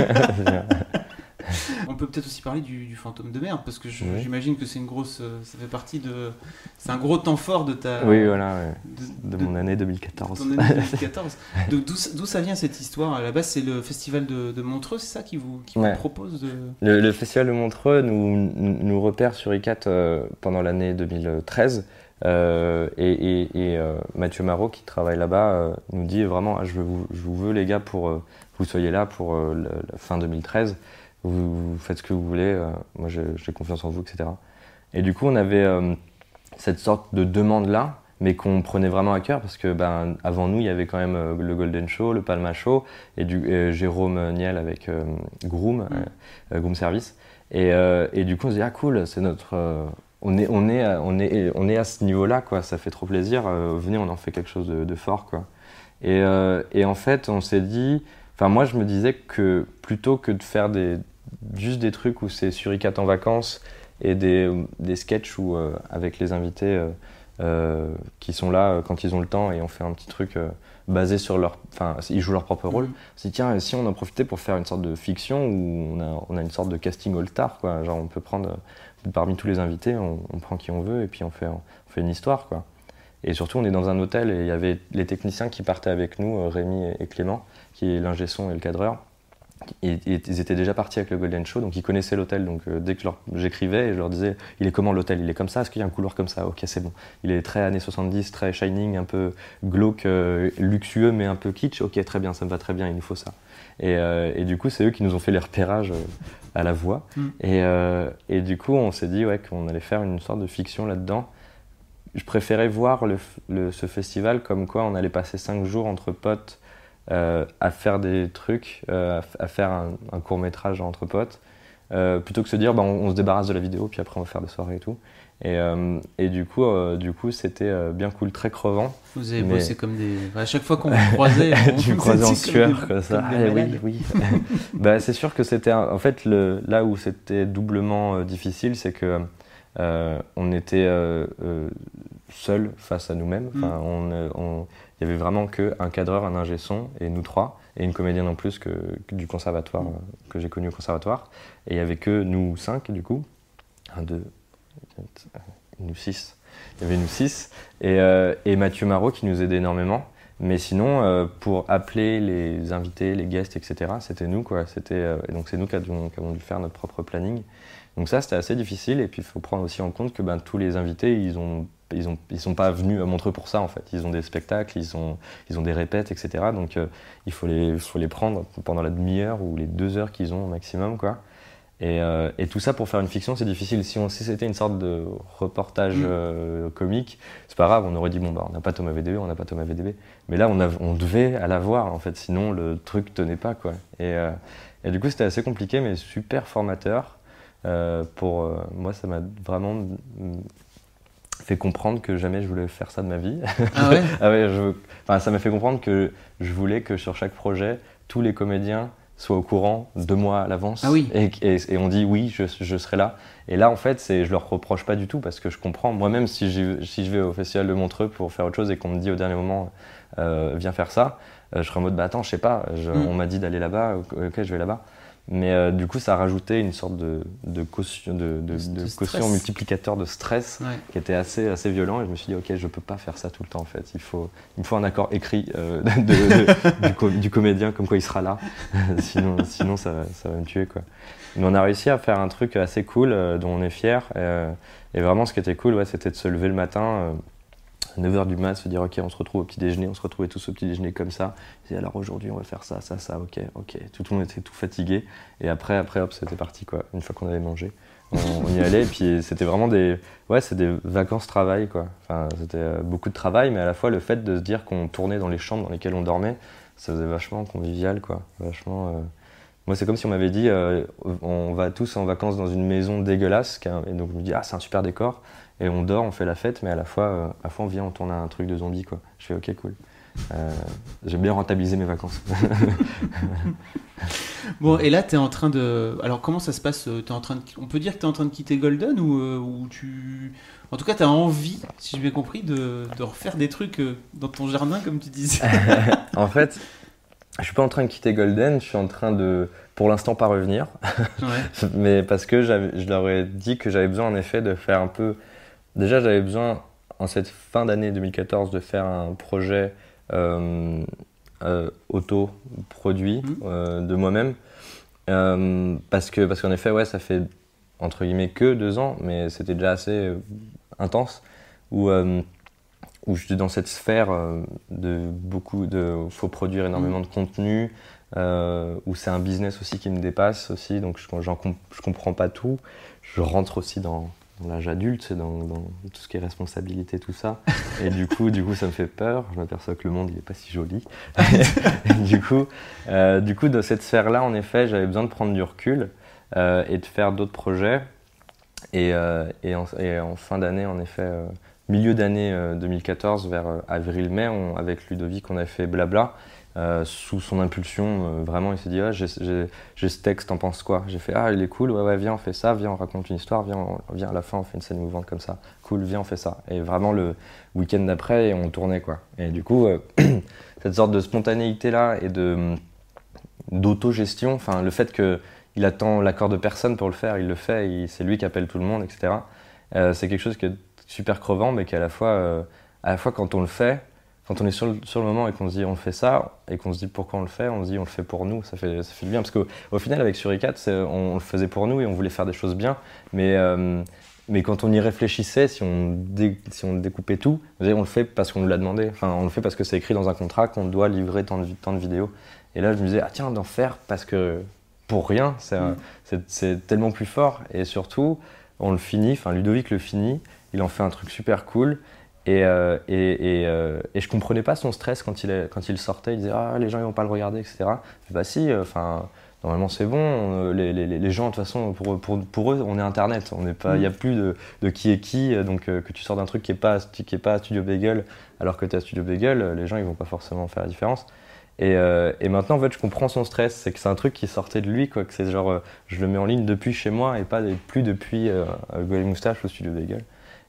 On peut peut-être aussi parler du fantôme de merde, parce que j'imagine que c'est une grosse, ça fait partie c'est un gros temps fort de ta. Oui, voilà, de mon année 2014. Ton année 2014. D'où ça vient cette histoire? À la base, c'est le festival de Montreux, c'est ça qui vous propose de. Le festival de Montreux nous repère sur ICAT pendant l'année 2013. Et Mathieu Marot, qui travaille là-bas, nous dit vraiment je vous veux les gars pour que vous soyez là pour la fin 2013. Vous faites ce que vous voulez, moi j'ai confiance en vous, etc. Et du coup, on avait cette sorte de demande-là, mais qu'on prenait vraiment à cœur, parce que avant nous, il y avait quand même le Golden Show, le Palma Show, et Jérôme Niel avec Groom Service. Et du coup, on se dit ah cool, c'est notre on est à ce niveau-là, quoi. Ça fait trop plaisir. Venez, on en fait quelque chose de fort, quoi. Et en fait, on s'est dit. Enfin, moi, je me disais que plutôt que de faire juste des trucs où c'est sur ICAT en vacances et des sketchs où avec les invités qui sont là quand ils ont le temps et on fait un petit truc basé sur leur. Enfin, ils jouent leur propre rôle. On s'est dit tiens, si on en profitait pour faire une sorte de fiction où on a une sorte de casting all-star, quoi. Genre, on peut prendre. Parmi tous les invités, on prend qui on veut et puis on fait une histoire, quoi. Et surtout, on est dans un hôtel et il y avait les techniciens qui partaient avec nous, Rémi et Clément, qui est l'ingé son et le cadreur. Et ils étaient déjà partis avec le Golden Show, donc ils connaissaient l'hôtel. Donc dès que j'écrivais, je leur disais « Il est comment l'hôtel? Il est comme ça? Est-ce qu'il y a un couloir comme ça? Ok, c'est bon. Il est très années 70, très shining, un peu glauque, luxueux, mais un peu kitsch. Ok, très bien, ça me va très bien, il nous faut ça. » Et du coup, c'est eux qui nous ont fait les repérages à la voix. Et du coup, on s'est dit qu'on allait faire une sorte de fiction là-dedans. Je préférais voir ce festival comme quoi on allait passer 5 jours entre potes à faire des trucs, à faire un court-métrage entre potes, plutôt que se dire on se débarrasse de la vidéo puis après on va faire des soirées et tout. Et du coup c'était bien cool, très crevant. Vous avez bossé comme des... À chaque fois qu'on vous croisait, tu me croisais en sueur comme ça. Oui. C'est sûr que c'était en fait là où c'était doublement difficile, c'est que on était seuls face à nous-mêmes. Enfin, il y avait vraiment qu'un cadreur, un ingé son et nous trois, et une comédienne en plus du conservatoire, que j'ai connu au conservatoire. Et il n'y avait que nous 5 du coup. 1, 2, 4, nous 6. Il y avait nous 6 et Mathieu Marot qui nous aidait énormément. Mais sinon, pour appeler les invités, les guests, etc., c'était nous, quoi. Et donc c'est nous qui avons dû faire notre propre planning. Donc ça, c'était assez difficile. Et puis il faut prendre aussi en compte que tous les invités, ils sont pas venus à Montreux pour ça, en fait. Ils ont des spectacles, ils ont des répètes, etc. Donc il faut les prendre pendant la demi-heure ou les 2 heures qu'ils ont au maximum, quoi. Et tout ça pour faire une fiction, c'est difficile. Si c'était une sorte de reportage comique, c'est pas grave, on aurait dit on n'a pas Thomas VDB, on n'a pas Thomas VDB. Mais là, on devait à l'avoir, en fait, sinon le truc tenait pas, quoi. Et du coup, c'était assez compliqué, mais super formateur. Moi, ça m'a vraiment fait comprendre que jamais je voulais faire ça de ma vie. Ah ouais? Ça m'a fait comprendre que je voulais que sur chaque projet, tous les comédiens soit au courant 2 mois à l'avance. Ah oui. Et on dit oui, je serai là. Et là, en fait, je leur reproche pas du tout parce que je comprends. Moi-même, si je vais au festival de Montreux pour faire autre chose et qu'on me dit au dernier moment, viens faire ça, je serai en mode, attends, je sais pas, on m'a dit d'aller là-bas, ok, je vais là-bas. Mais du coup, ça a rajouté une sorte de quotient multiplicateur de stress qui était assez violent. Et je me suis dit, ok, je peux pas faire ça tout le temps en fait. Il me faut un accord écrit du comédien comme quoi il sera là. sinon ça va me tuer quoi. Mais on a réussi à faire un truc assez cool dont on est fiers. Et vraiment, ce qui était cool, c'était de se lever le matin. 9h du mat, se dire ok, on se retrouve au petit déjeuner, on se retrouvait tous au petit déjeuner comme ça. Et alors aujourd'hui on va faire ça, ok. Tout le monde était tout fatigué. Et après hop, c'était parti quoi. Une fois qu'on avait mangé, on y allait. Et puis c'était vraiment des vacances travail quoi. Enfin, c'était beaucoup de travail, mais à la fois le fait de se dire qu'on tournait dans les chambres dans lesquelles on dormait, ça faisait vachement convivial quoi. Vachement. Moi, c'est comme si on m'avait dit on va tous en vacances dans une maison dégueulasse. Et donc je me dis c'est un super décor. Et on dort, on fait la fête, mais à la fois on vient, on tourne un truc de zombie quoi. Je fais ok, cool. J'ai bien rentabilisé mes vacances. Bon, et là, t'es en train de... Alors, comment ça se passe ? On peut dire que t'es en train de quitter Golden ou tu... En tout cas, t'as envie, si j'ai bien compris, de refaire des trucs dans ton jardin, comme tu disais. En fait, je suis pas en train de quitter Golden, je suis en train de, pour l'instant, pas revenir. Ouais. Mais parce que je leur ai dit que j'avais besoin, en effet, de faire un peu... Déjà, j'avais besoin, en cette fin d'année 2014, de faire un projet auto-produit de moi-même. Parce qu'en effet, ça fait, entre guillemets, que 2 ans, mais c'était déjà assez intense, où j'étais dans cette sphère faut produire énormément de contenu, où c'est un business aussi qui me dépasse aussi, donc je comprends pas tout. Je rentre aussi dans l'âge adulte, dans tout ce qui est responsabilité, tout ça. Et du coup, ça me fait peur. Je m'aperçois que le monde, il est pas si joli. du coup, dans cette sphère-là, en effet, j'avais besoin de prendre du recul et de faire d'autres projets. Et en fin d'année, en effet, milieu d'année 2014, vers avril-mai, avec Ludovic, on a fait Blabla. Sous son impulsion, vraiment, il s'est dit j'ai ce texte, t'en penses quoi ? J'ai fait il est cool, ouais, viens, on fait ça, viens, on raconte une histoire, viens à la fin, on fait une scène mouvante comme ça, cool, viens, on fait ça. Et vraiment, le week-end d'après, on tournait quoi. Et du coup, cette sorte de spontanéité-là et d'autogestion, enfin, le fait qu'il attend l'accord de personne pour le faire, il le fait, c'est lui qui appelle tout le monde, etc. C'est quelque chose qui est super crevant, mais qui à la fois quand on le fait, quand on est sur le moment et qu'on se dit on fait ça, et qu'on se dit pourquoi on le fait, on se dit on le fait pour nous, ça fait du bien. Parce qu'au final, avec Suricat, on le faisait pour nous et on voulait faire des choses bien. Mais quand on y réfléchissait, si on découpait tout, on le fait parce qu'on nous l'a demandé. Enfin, on le fait parce que c'est écrit dans un contrat qu'on doit livrer tant de vidéos. Et là, je me disais, tiens, d'en faire parce que pour rien, c'est tellement plus fort. Et surtout, on le finit, enfin Ludovic le finit, il en fait un truc super cool. Et je comprenais pas son stress quand il sortait, il disait les gens ils vont pas le regarder, etc. Bah si, normalement c'est bon, les gens de toute façon pour eux on est internet, on n'est pas, il y a plus de qui est qui, donc que tu sors d'un truc qui est pas à Studio Bagel alors que tu es à Studio Bagel, les gens ils vont pas forcément faire la différence. Et maintenant en fait je comprends son stress, c'est que c'est un truc qui sortait de lui quoi, que c'est genre je le mets en ligne depuis chez moi et plus depuis Golden Moustache ou Studio Bagel.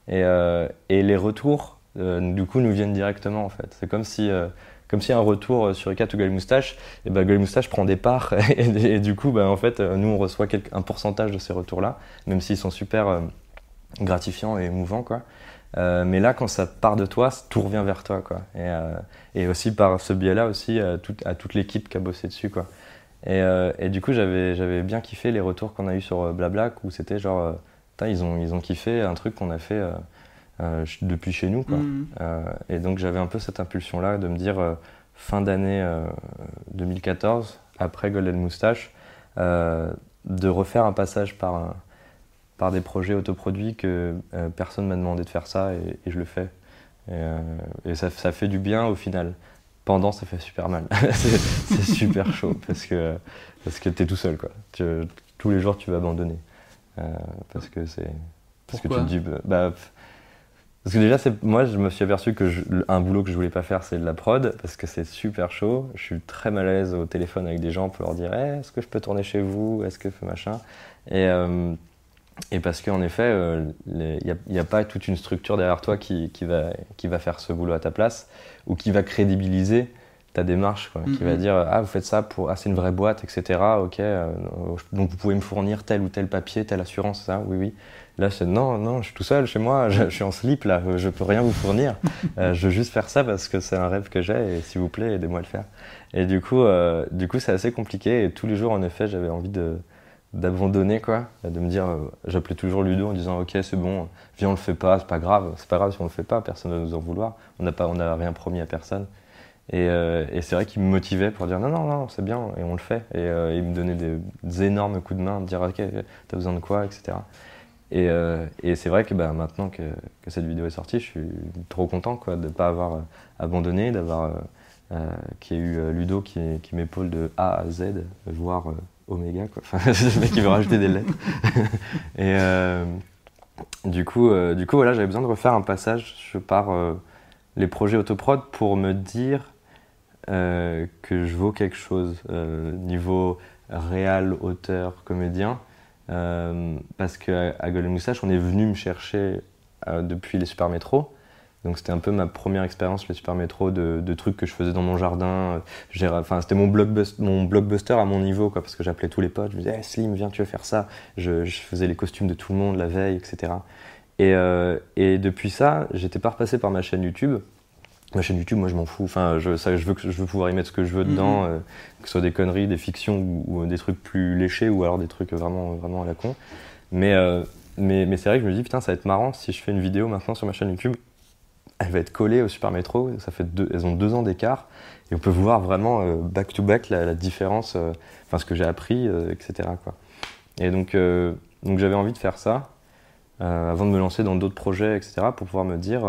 Et les retours, du coup, nous viennent directement, en fait. C'est comme si un retour sur Suricat ou Golden Moustache, et Golden Moustache prend des parts, et du coup, en fait, nous, on reçoit un pourcentage de ces retours-là, même s'ils sont super gratifiants et émouvants, quoi. Mais là, quand ça part de toi, tout revient vers toi, quoi. Et aussi par ce biais-là, aussi, à toute l'équipe qui a bossé dessus, quoi. Et du coup, j'avais bien kiffé les retours qu'on a eu sur Blabla, où c'était genre... ils ont kiffé un truc qu'on a fait depuis chez nous, quoi. Et donc j'avais un peu cette impulsion-là de me dire fin d'année 2014, après Golden Moustache, de refaire un passage par des projets autoproduits que personne m'a demandé de faire ça et je le fais. Et ça fait du bien au final. Pendant, ça fait super mal. c'est super chaud parce que t'es tout seul, quoi. Tous les jours tu vas abandonner. Parce que tu te dis Parce que déjà, moi, je me suis aperçu que un boulot que je voulais pas faire, c'est de la prod, parce que c'est super chaud. Je suis très mal à l'aise au téléphone avec des gens pour leur dire hey, « Est-ce que je peux tourner chez vous ? Est-ce que machin ?» Et parce qu'en effet, il n'y a pas toute une structure derrière toi qui va faire ce boulot à ta place, ou qui va crédibiliser ta démarche, quoi, qui va dire « Ah, vous faites ça pour... Ah, c'est une vraie boîte, etc. Ok, donc vous pouvez me fournir tel ou tel papier, telle assurance, ça, oui. » Là, non, je suis tout seul chez moi, je suis en slip, là, je peux rien vous fournir. Je veux juste faire ça parce que c'est un rêve que j'ai et s'il vous plaît, aidez-moi à le faire. Et du coup, c'est assez compliqué et tous les jours, en effet, j'avais envie d'abandonner, quoi, de me dire, j'appelais toujours Ludo en disant ok, c'est bon, viens, on le fait pas, c'est pas grave si on le fait pas, personne va nous en vouloir, on n'a rien promis à personne. Et c'est vrai qu'il me motivait pour dire non, c'est bien, et on le fait. Et il me donnait des énormes coups de main, de dire ok, t'as besoin de quoi, etc. Et c'est vrai que maintenant que cette vidéo est sortie, je suis trop content, quoi, de ne pas avoir abandonné, d'avoir qu'il y ait eu Ludo qui m'épaule de A à Z, voire Oméga, quoi. Enfin, c'est le mec qui veut rajouter des lettres. Et du coup, voilà, j'avais besoin de refaire un passage par les projets autoprod pour me dire que je vaux quelque chose, niveau réal, auteur, comédien. Parce qu'à Golden Moustache, on est venu me chercher depuis les Super Métros. Donc c'était un peu ma première expérience, les Super Métros, de trucs que je faisais dans mon jardin. C'était mon blockbuster à mon niveau, quoi, parce que j'appelais tous les potes, je me disais hey, Slim, viens, tu veux faire ça. Je faisais les costumes de tout le monde la veille, etc. Et depuis ça, j'étais pas repassé par ma chaîne YouTube. Ma chaîne YouTube, moi je m'en fous. Enfin, je veux pouvoir y mettre ce que je veux dedans, que ce soit des conneries, des fictions ou des trucs plus léchés ou alors des trucs vraiment, vraiment à la con. Mais c'est vrai que je me dis putain, ça va être marrant si je fais une vidéo maintenant sur ma chaîne YouTube. Elle va être collée au Super Métro. Elles ont 2 ans d'écart et on peut voir vraiment back to back la différence, ce que j'ai appris, etc. quoi. Et donc j'avais envie de faire ça avant de me lancer dans d'autres projets, etc. pour pouvoir me dire.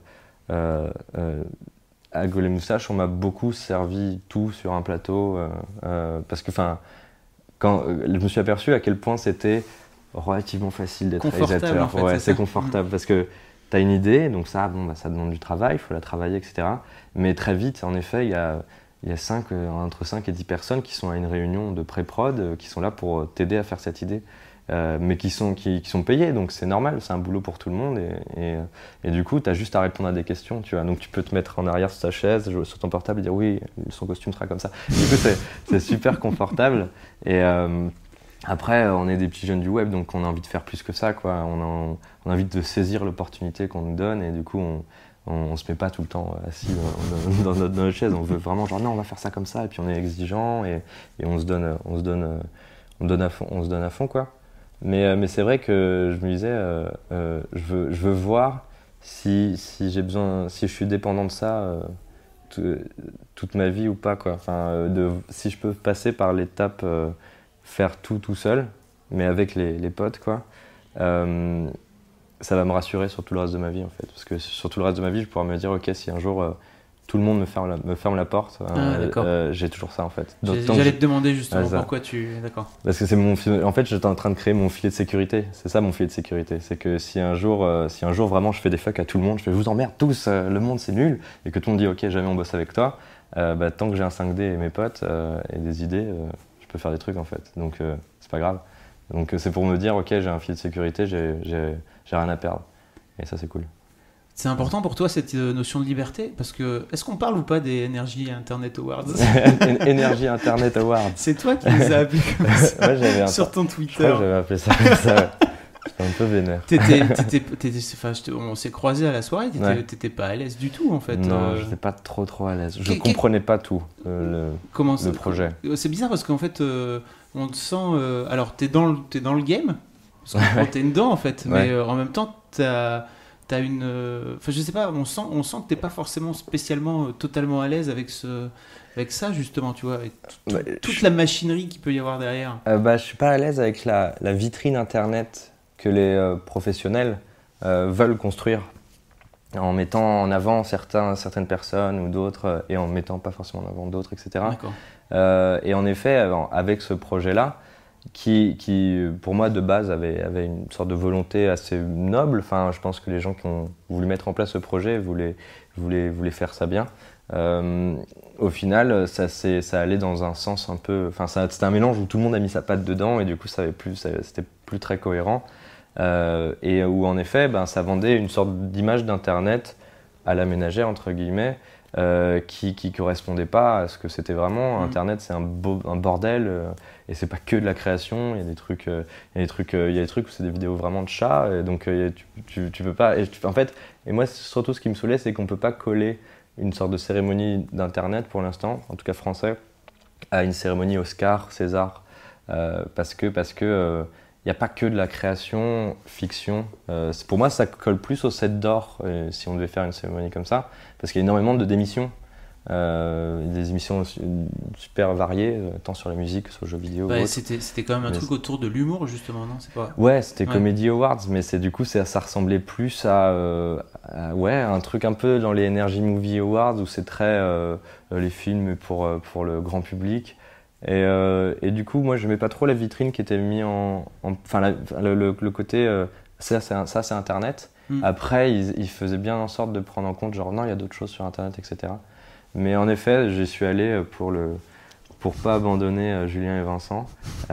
À Golden Moustache, on m'a beaucoup servi tout sur un plateau parce que quand je me suis aperçu à quel point c'était relativement facile d'être réalisateur. En fait, ouais, c'est confortable parce que tu as une idée, donc ça demande du travail, il faut la travailler, etc. Mais très vite, en effet, il y a entre 5 et 10 personnes qui sont à une réunion de pré-prod, qui sont là pour t'aider à faire cette idée. Mais qui sont payés, donc c'est normal, c'est un boulot pour tout le monde et du coup tu as juste à répondre à des questions, tu vois. Donc tu peux te mettre en arrière sur ta chaise, jouer sur ton portable et dire oui, son costume sera comme ça. Du coup c'est super confortable et après on est des petits jeunes du web, donc on a envie de faire plus que ça, quoi. On a envie de saisir l'opportunité qu'on nous donne et du coup on se met pas tout le temps assis dans notre chaise, on veut vraiment genre non, on va faire ça comme ça, et puis on est exigeant et on se donne à fond, quoi. Mais c'est vrai que je me disais, je veux voir si j'ai besoin, si je suis dépendant de ça toute ma vie ou pas, quoi. Si je peux passer par l'étape faire tout seul, mais avec les potes, quoi. Ça va me rassurer sur tout le reste de ma vie, en fait. Parce que sur tout le reste de ma vie, je pourrais me dire, ok, si un jour tout le monde me ferme la porte, j'ai toujours ça, en fait. J'allais te demander justement pourquoi tu... D'accord. Parce que en fait, j'étais en train de créer mon filet de sécurité. C'est ça mon filet de sécurité. C'est que si un jour vraiment je fais des fuck à tout le monde, je vous emmerde tous, le monde c'est nul, et que tout le monde dit ok, jamais on bosse avec toi, tant que j'ai un 5D et mes potes et des idées, je peux faire des trucs, en fait. Donc c'est pas grave. Donc c'est pour me dire ok, j'ai un filet de sécurité, j'ai rien à perdre. Et ça c'est cool. C'est important pour toi cette notion de liberté, parce que est-ce qu'on parle ou pas des Energy Internet Awards? Energy Internet Awards. C'est toi qui les as appelés comme ça ouais, sur ton Twitter. Je crois que j'avais appelé ça comme ça. Ouais. J'étais un peu vénère. On s'est croisés à la soirée. T'étais pas à l'aise du tout, en fait. Non, j'étais pas trop à l'aise. Je comprenais pas tout le projet. C'est bizarre parce qu'en fait, on te sent. Alors t'es dans le game, parce que t'es dedans, en fait, mais en même temps t'as une... Enfin, je sais pas, on sent que t'es pas forcément spécialement totalement à l'aise avec ça, justement, tu vois, avec toute la machinerie qu'il peut y avoir derrière. Je suis pas à l'aise avec la vitrine Internet que les professionnels veulent construire, en mettant en avant certaines personnes ou d'autres, et en mettant pas forcément en avant d'autres, etc. D'accord. Et en effet, avec ce projet-là, qui, pour moi, de base, avait une sorte de volonté assez noble. Enfin, je pense que les gens qui ont voulu mettre en place ce projet voulaient faire ça bien. Au final, ça allait dans un sens un peu... Enfin, c'était un mélange où tout le monde a mis sa patte dedans et du coup, c'était plus très cohérent. Et où, en effet, ça vendait une sorte d'image d'Internet à la ménagère, entre guillemets, qui correspondait pas à ce que c'était vraiment. Internet, c'est un bordel, et c'est pas que de la création. Il y a des trucs où c'est des vidéos vraiment de chats, et donc tu peux pas. En fait, et moi, surtout, ce qui me saoulait, c'est qu'on peut pas coller une sorte de cérémonie d'Internet pour l'instant, en tout cas français, à une cérémonie Oscar, César, parce que il n'y a pas que de la création, fiction. Pour moi, ça colle plus au 7 d'or, si on devait faire une cérémonie comme ça, parce qu'il y a énormément d'émissions, des émissions super variées, tant sur la musique que sur le jeu vidéo. C'était quand même un truc autour de l'humour, justement, non? C'est pas... Ouais, c'était Comedy Awards, mais du coup, ça ressemblait plus à un truc un peu dans les Energy Movie Awards, où c'est très les films pour le grand public. Et du coup, moi, je n'aimais pas trop la vitrine qui était mise le côté ça c'est Internet. Après, ils faisaient bien en sorte de prendre en compte, genre non, il y a d'autres choses sur Internet, etc. Mais en effet, j'y suis allé pour pas abandonner Julien et Vincent.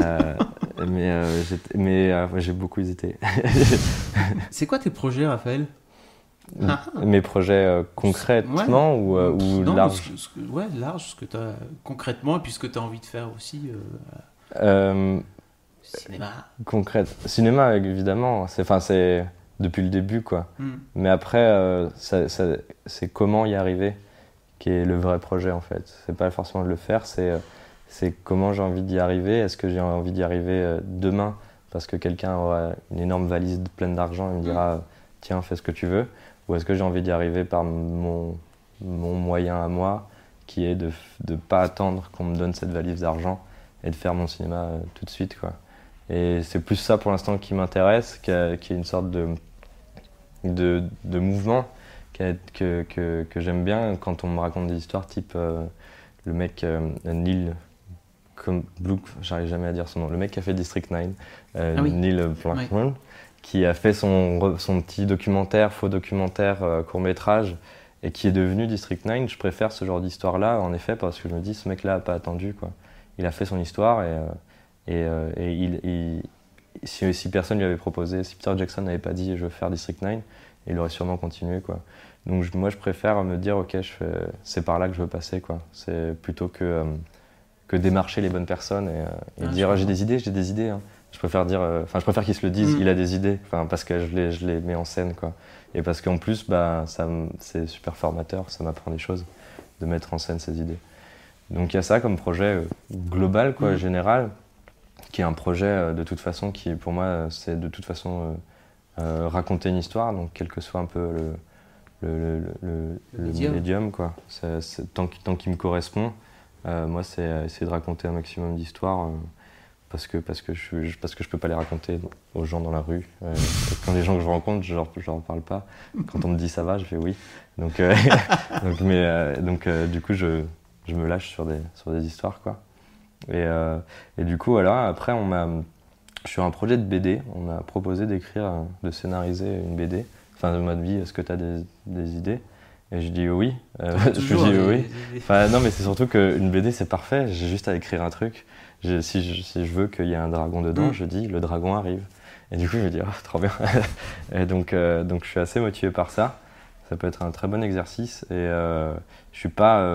Mais j'ai beaucoup hésité. C'est quoi tes projets, Raphaël? Mes projets concrètement ou large? Large, ce que tu as concrètement et puis ce que tu as envie de faire aussi. Cinéma. Cinéma, évidemment. C'est depuis le début, quoi. Mais après, c'est comment y arriver qui est le vrai projet, en fait. C'est pas forcément de le faire, c'est comment j'ai envie d'y arriver. Est-ce que j'ai envie d'y arriver demain parce que quelqu'un aura une énorme valise pleine d'argent et me dira tiens, fais ce que tu veux, ou est-ce que j'ai envie d'y arriver par mon moyen à moi, qui est de pas attendre qu'on me donne cette valise d'argent et de faire mon cinéma tout de suite, quoi. Et c'est plus ça pour l'instant qui m'intéresse, qui est une sorte de mouvement que j'aime bien quand on me raconte des histoires type le mec Neil j'arrive jamais à dire son nom, le mec qui a fait District 9, Neil Blackman, qui a fait son petit faux documentaire court-métrage et qui est devenu District 9. Je préfère ce genre d'histoire-là, en effet, parce que je me dis, ce mec-là n'a pas attendu, quoi. Il a fait son histoire et si personne lui avait proposé, si Peter Jackson n'avait pas dit je veux faire District 9, il aurait sûrement continué, quoi. Donc moi je préfère me dire ok, c'est par là que je veux passer, quoi. C'est plutôt que démarcher les bonnes personnes et dire j'ai des idées, hein. Je préfère qu'ils se le disent, il a des idées, parce que je les mets en scène, quoi. Et parce qu'en plus c'est super formateur, ça m'apprend des choses de mettre en scène ces idées. Donc il y a ça comme projet global, quoi, général, qui est un projet de toute façon qui pour moi c'est de toute façon raconter une histoire, donc quel que soit un peu le médium, quoi. Tant qu'il me correspond, moi c'est essayer de raconter un maximum d'histoires parce que je peux pas les raconter aux gens dans la rue. Quand les gens que je rencontre, je leur parle pas. Quand on me dit ça va, je fais oui. Donc du coup je me lâche sur des histoires, quoi. Et du coup voilà, après sur un projet de BD, on m'a proposé de scénariser une BD. Enfin, de mode vie, est-ce que tu as des idées? Et je dis oui. Je dis oui. Enfin, non, mais c'est surtout qu'une BD, c'est parfait. J'ai juste à écrire un truc. Si je veux qu'il y ait un dragon dedans, je dis le dragon arrive. Et du coup, je me dis trop bien. Et donc, je suis assez motivé par ça. Ça peut être un très bon exercice. Et je suis pas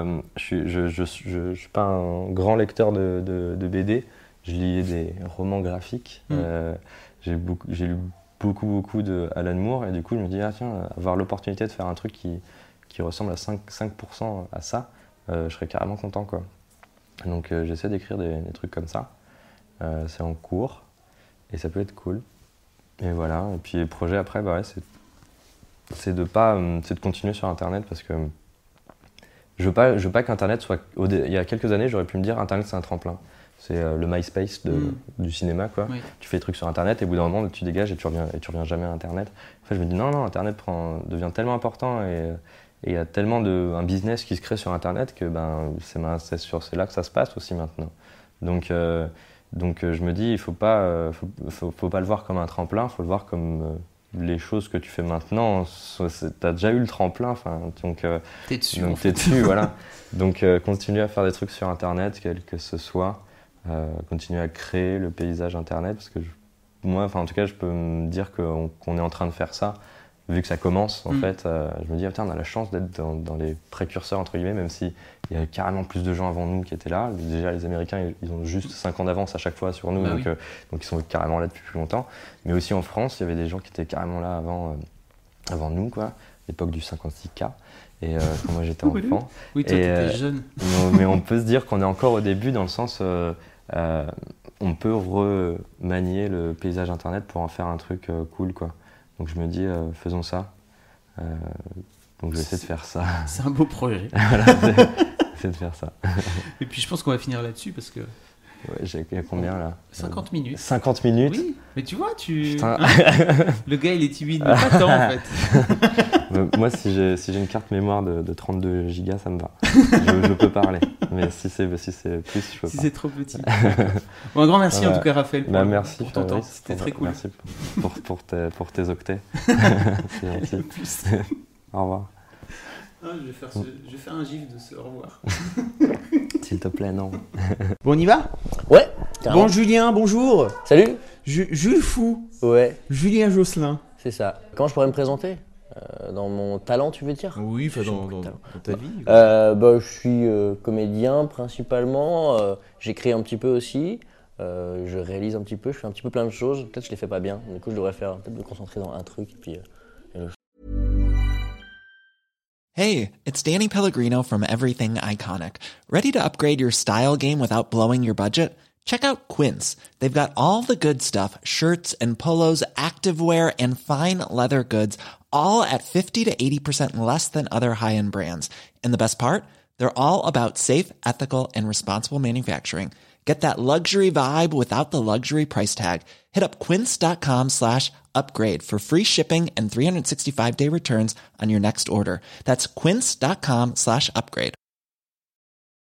un grand lecteur de BD. Je lis des romans graphiques. J'ai lu beaucoup de Alan Moore, et du coup je me dis avoir l'opportunité de faire un truc qui ressemble à 5% à ça, je serais carrément content, quoi. Donc j'essaie d'écrire des trucs comme ça. C'est en cours et ça peut être cool. Et voilà. Et puis les projets après, c'est de continuer sur Internet, parce que je veux pas qu'Internet soit... Il y a quelques années, j'aurais pu me dire Internet c'est un tremplin. C'est le MySpace du cinéma, quoi. Oui. Tu fais des trucs sur Internet et au bout d'un moment tu dégages et tu reviens jamais à Internet. En fait, je me dis non, Internet devient tellement important et il y a tellement un business qui se crée sur Internet que c'est là que ça se passe aussi maintenant. Donc Donc je me dis, il faut pas le voir comme un tremplin, il faut le voir comme les choses que tu fais maintenant. T'as déjà eu le tremplin, donc t'es dessus. Donc t'es dessus, voilà. Donc continue à faire des trucs sur Internet, quel que ce soit. Continue à créer le paysage Internet, parce que moi, en tout cas, je peux me dire qu'on est en train de faire ça. Vu que ça commence, en fait, je me dis, on a la chance d'être dans les précurseurs, entre guillemets, même s'il y avait carrément plus de gens avant nous qui étaient là. Déjà, les Américains, ils ont juste 5 ans d'avance à chaque fois sur nous, donc ils sont carrément là depuis plus longtemps. Mais aussi en France, il y avait des gens qui étaient carrément là avant nous, quoi, l'époque du 56K, et quand moi j'étais enfant. Oui, toi, t'étais jeune. Mais on peut se dire qu'on est encore au début, dans le sens, on peut remanier le paysage Internet pour en faire un truc cool, quoi. Donc je me dis, faisons ça. Donc je vais essayer de faire ça. C'est un beau projet. Voilà, c'est de faire ça. Et puis je pense qu'on va finir là-dessus parce que... Ouais, j'ai combien là ? 50 minutes. 50 minutes ? Oui, mais tu vois, Putain. Le gars il est timide, mais pas tant en fait. Moi, si j'ai une carte mémoire de 32 gigas, ça me va. Je peux parler. Mais si c'est plus, je peux pas. Si c'est trop petit. Bon, un grand merci en tout cas, Raphaël, pour ton temps. C'était très cool. Merci pour tes octets. C'est gentil. Au revoir. Ah, je vais faire un gif de ce au revoir. S'il te plaît, non. Bon, on y va ? Ouais, carrément. Bon, Julien, bonjour. Salut. Jules Fou. Ouais, Julien Josselin. c'est ça. Comment je pourrais me présenter dans mon talent, tu veux dire ? Oui, dans ta vie. Je suis comédien principalement. J'écris un petit peu aussi. Je réalise un petit peu. Je fais un petit peu plein de choses. Peut-être que je les fais pas bien. Du coup, je devrais peut-être me concentrer dans un truc. Et puis, Hey, it's Danny Pellegrino from Everything Iconic. Ready to upgrade your style game without blowing your budget? Check out Quince. They've got all the good stuff, shirts and polos, activewear, and fine leather goods, all at 50 to 80% less than other high-end brands. And the best part? They're all about safe, ethical, and responsible manufacturing. Get that luxury vibe without the luxury price tag. Hit up quince.com/upgrade for free shipping and 365-day returns on your next order. That's quince.com/upgrade.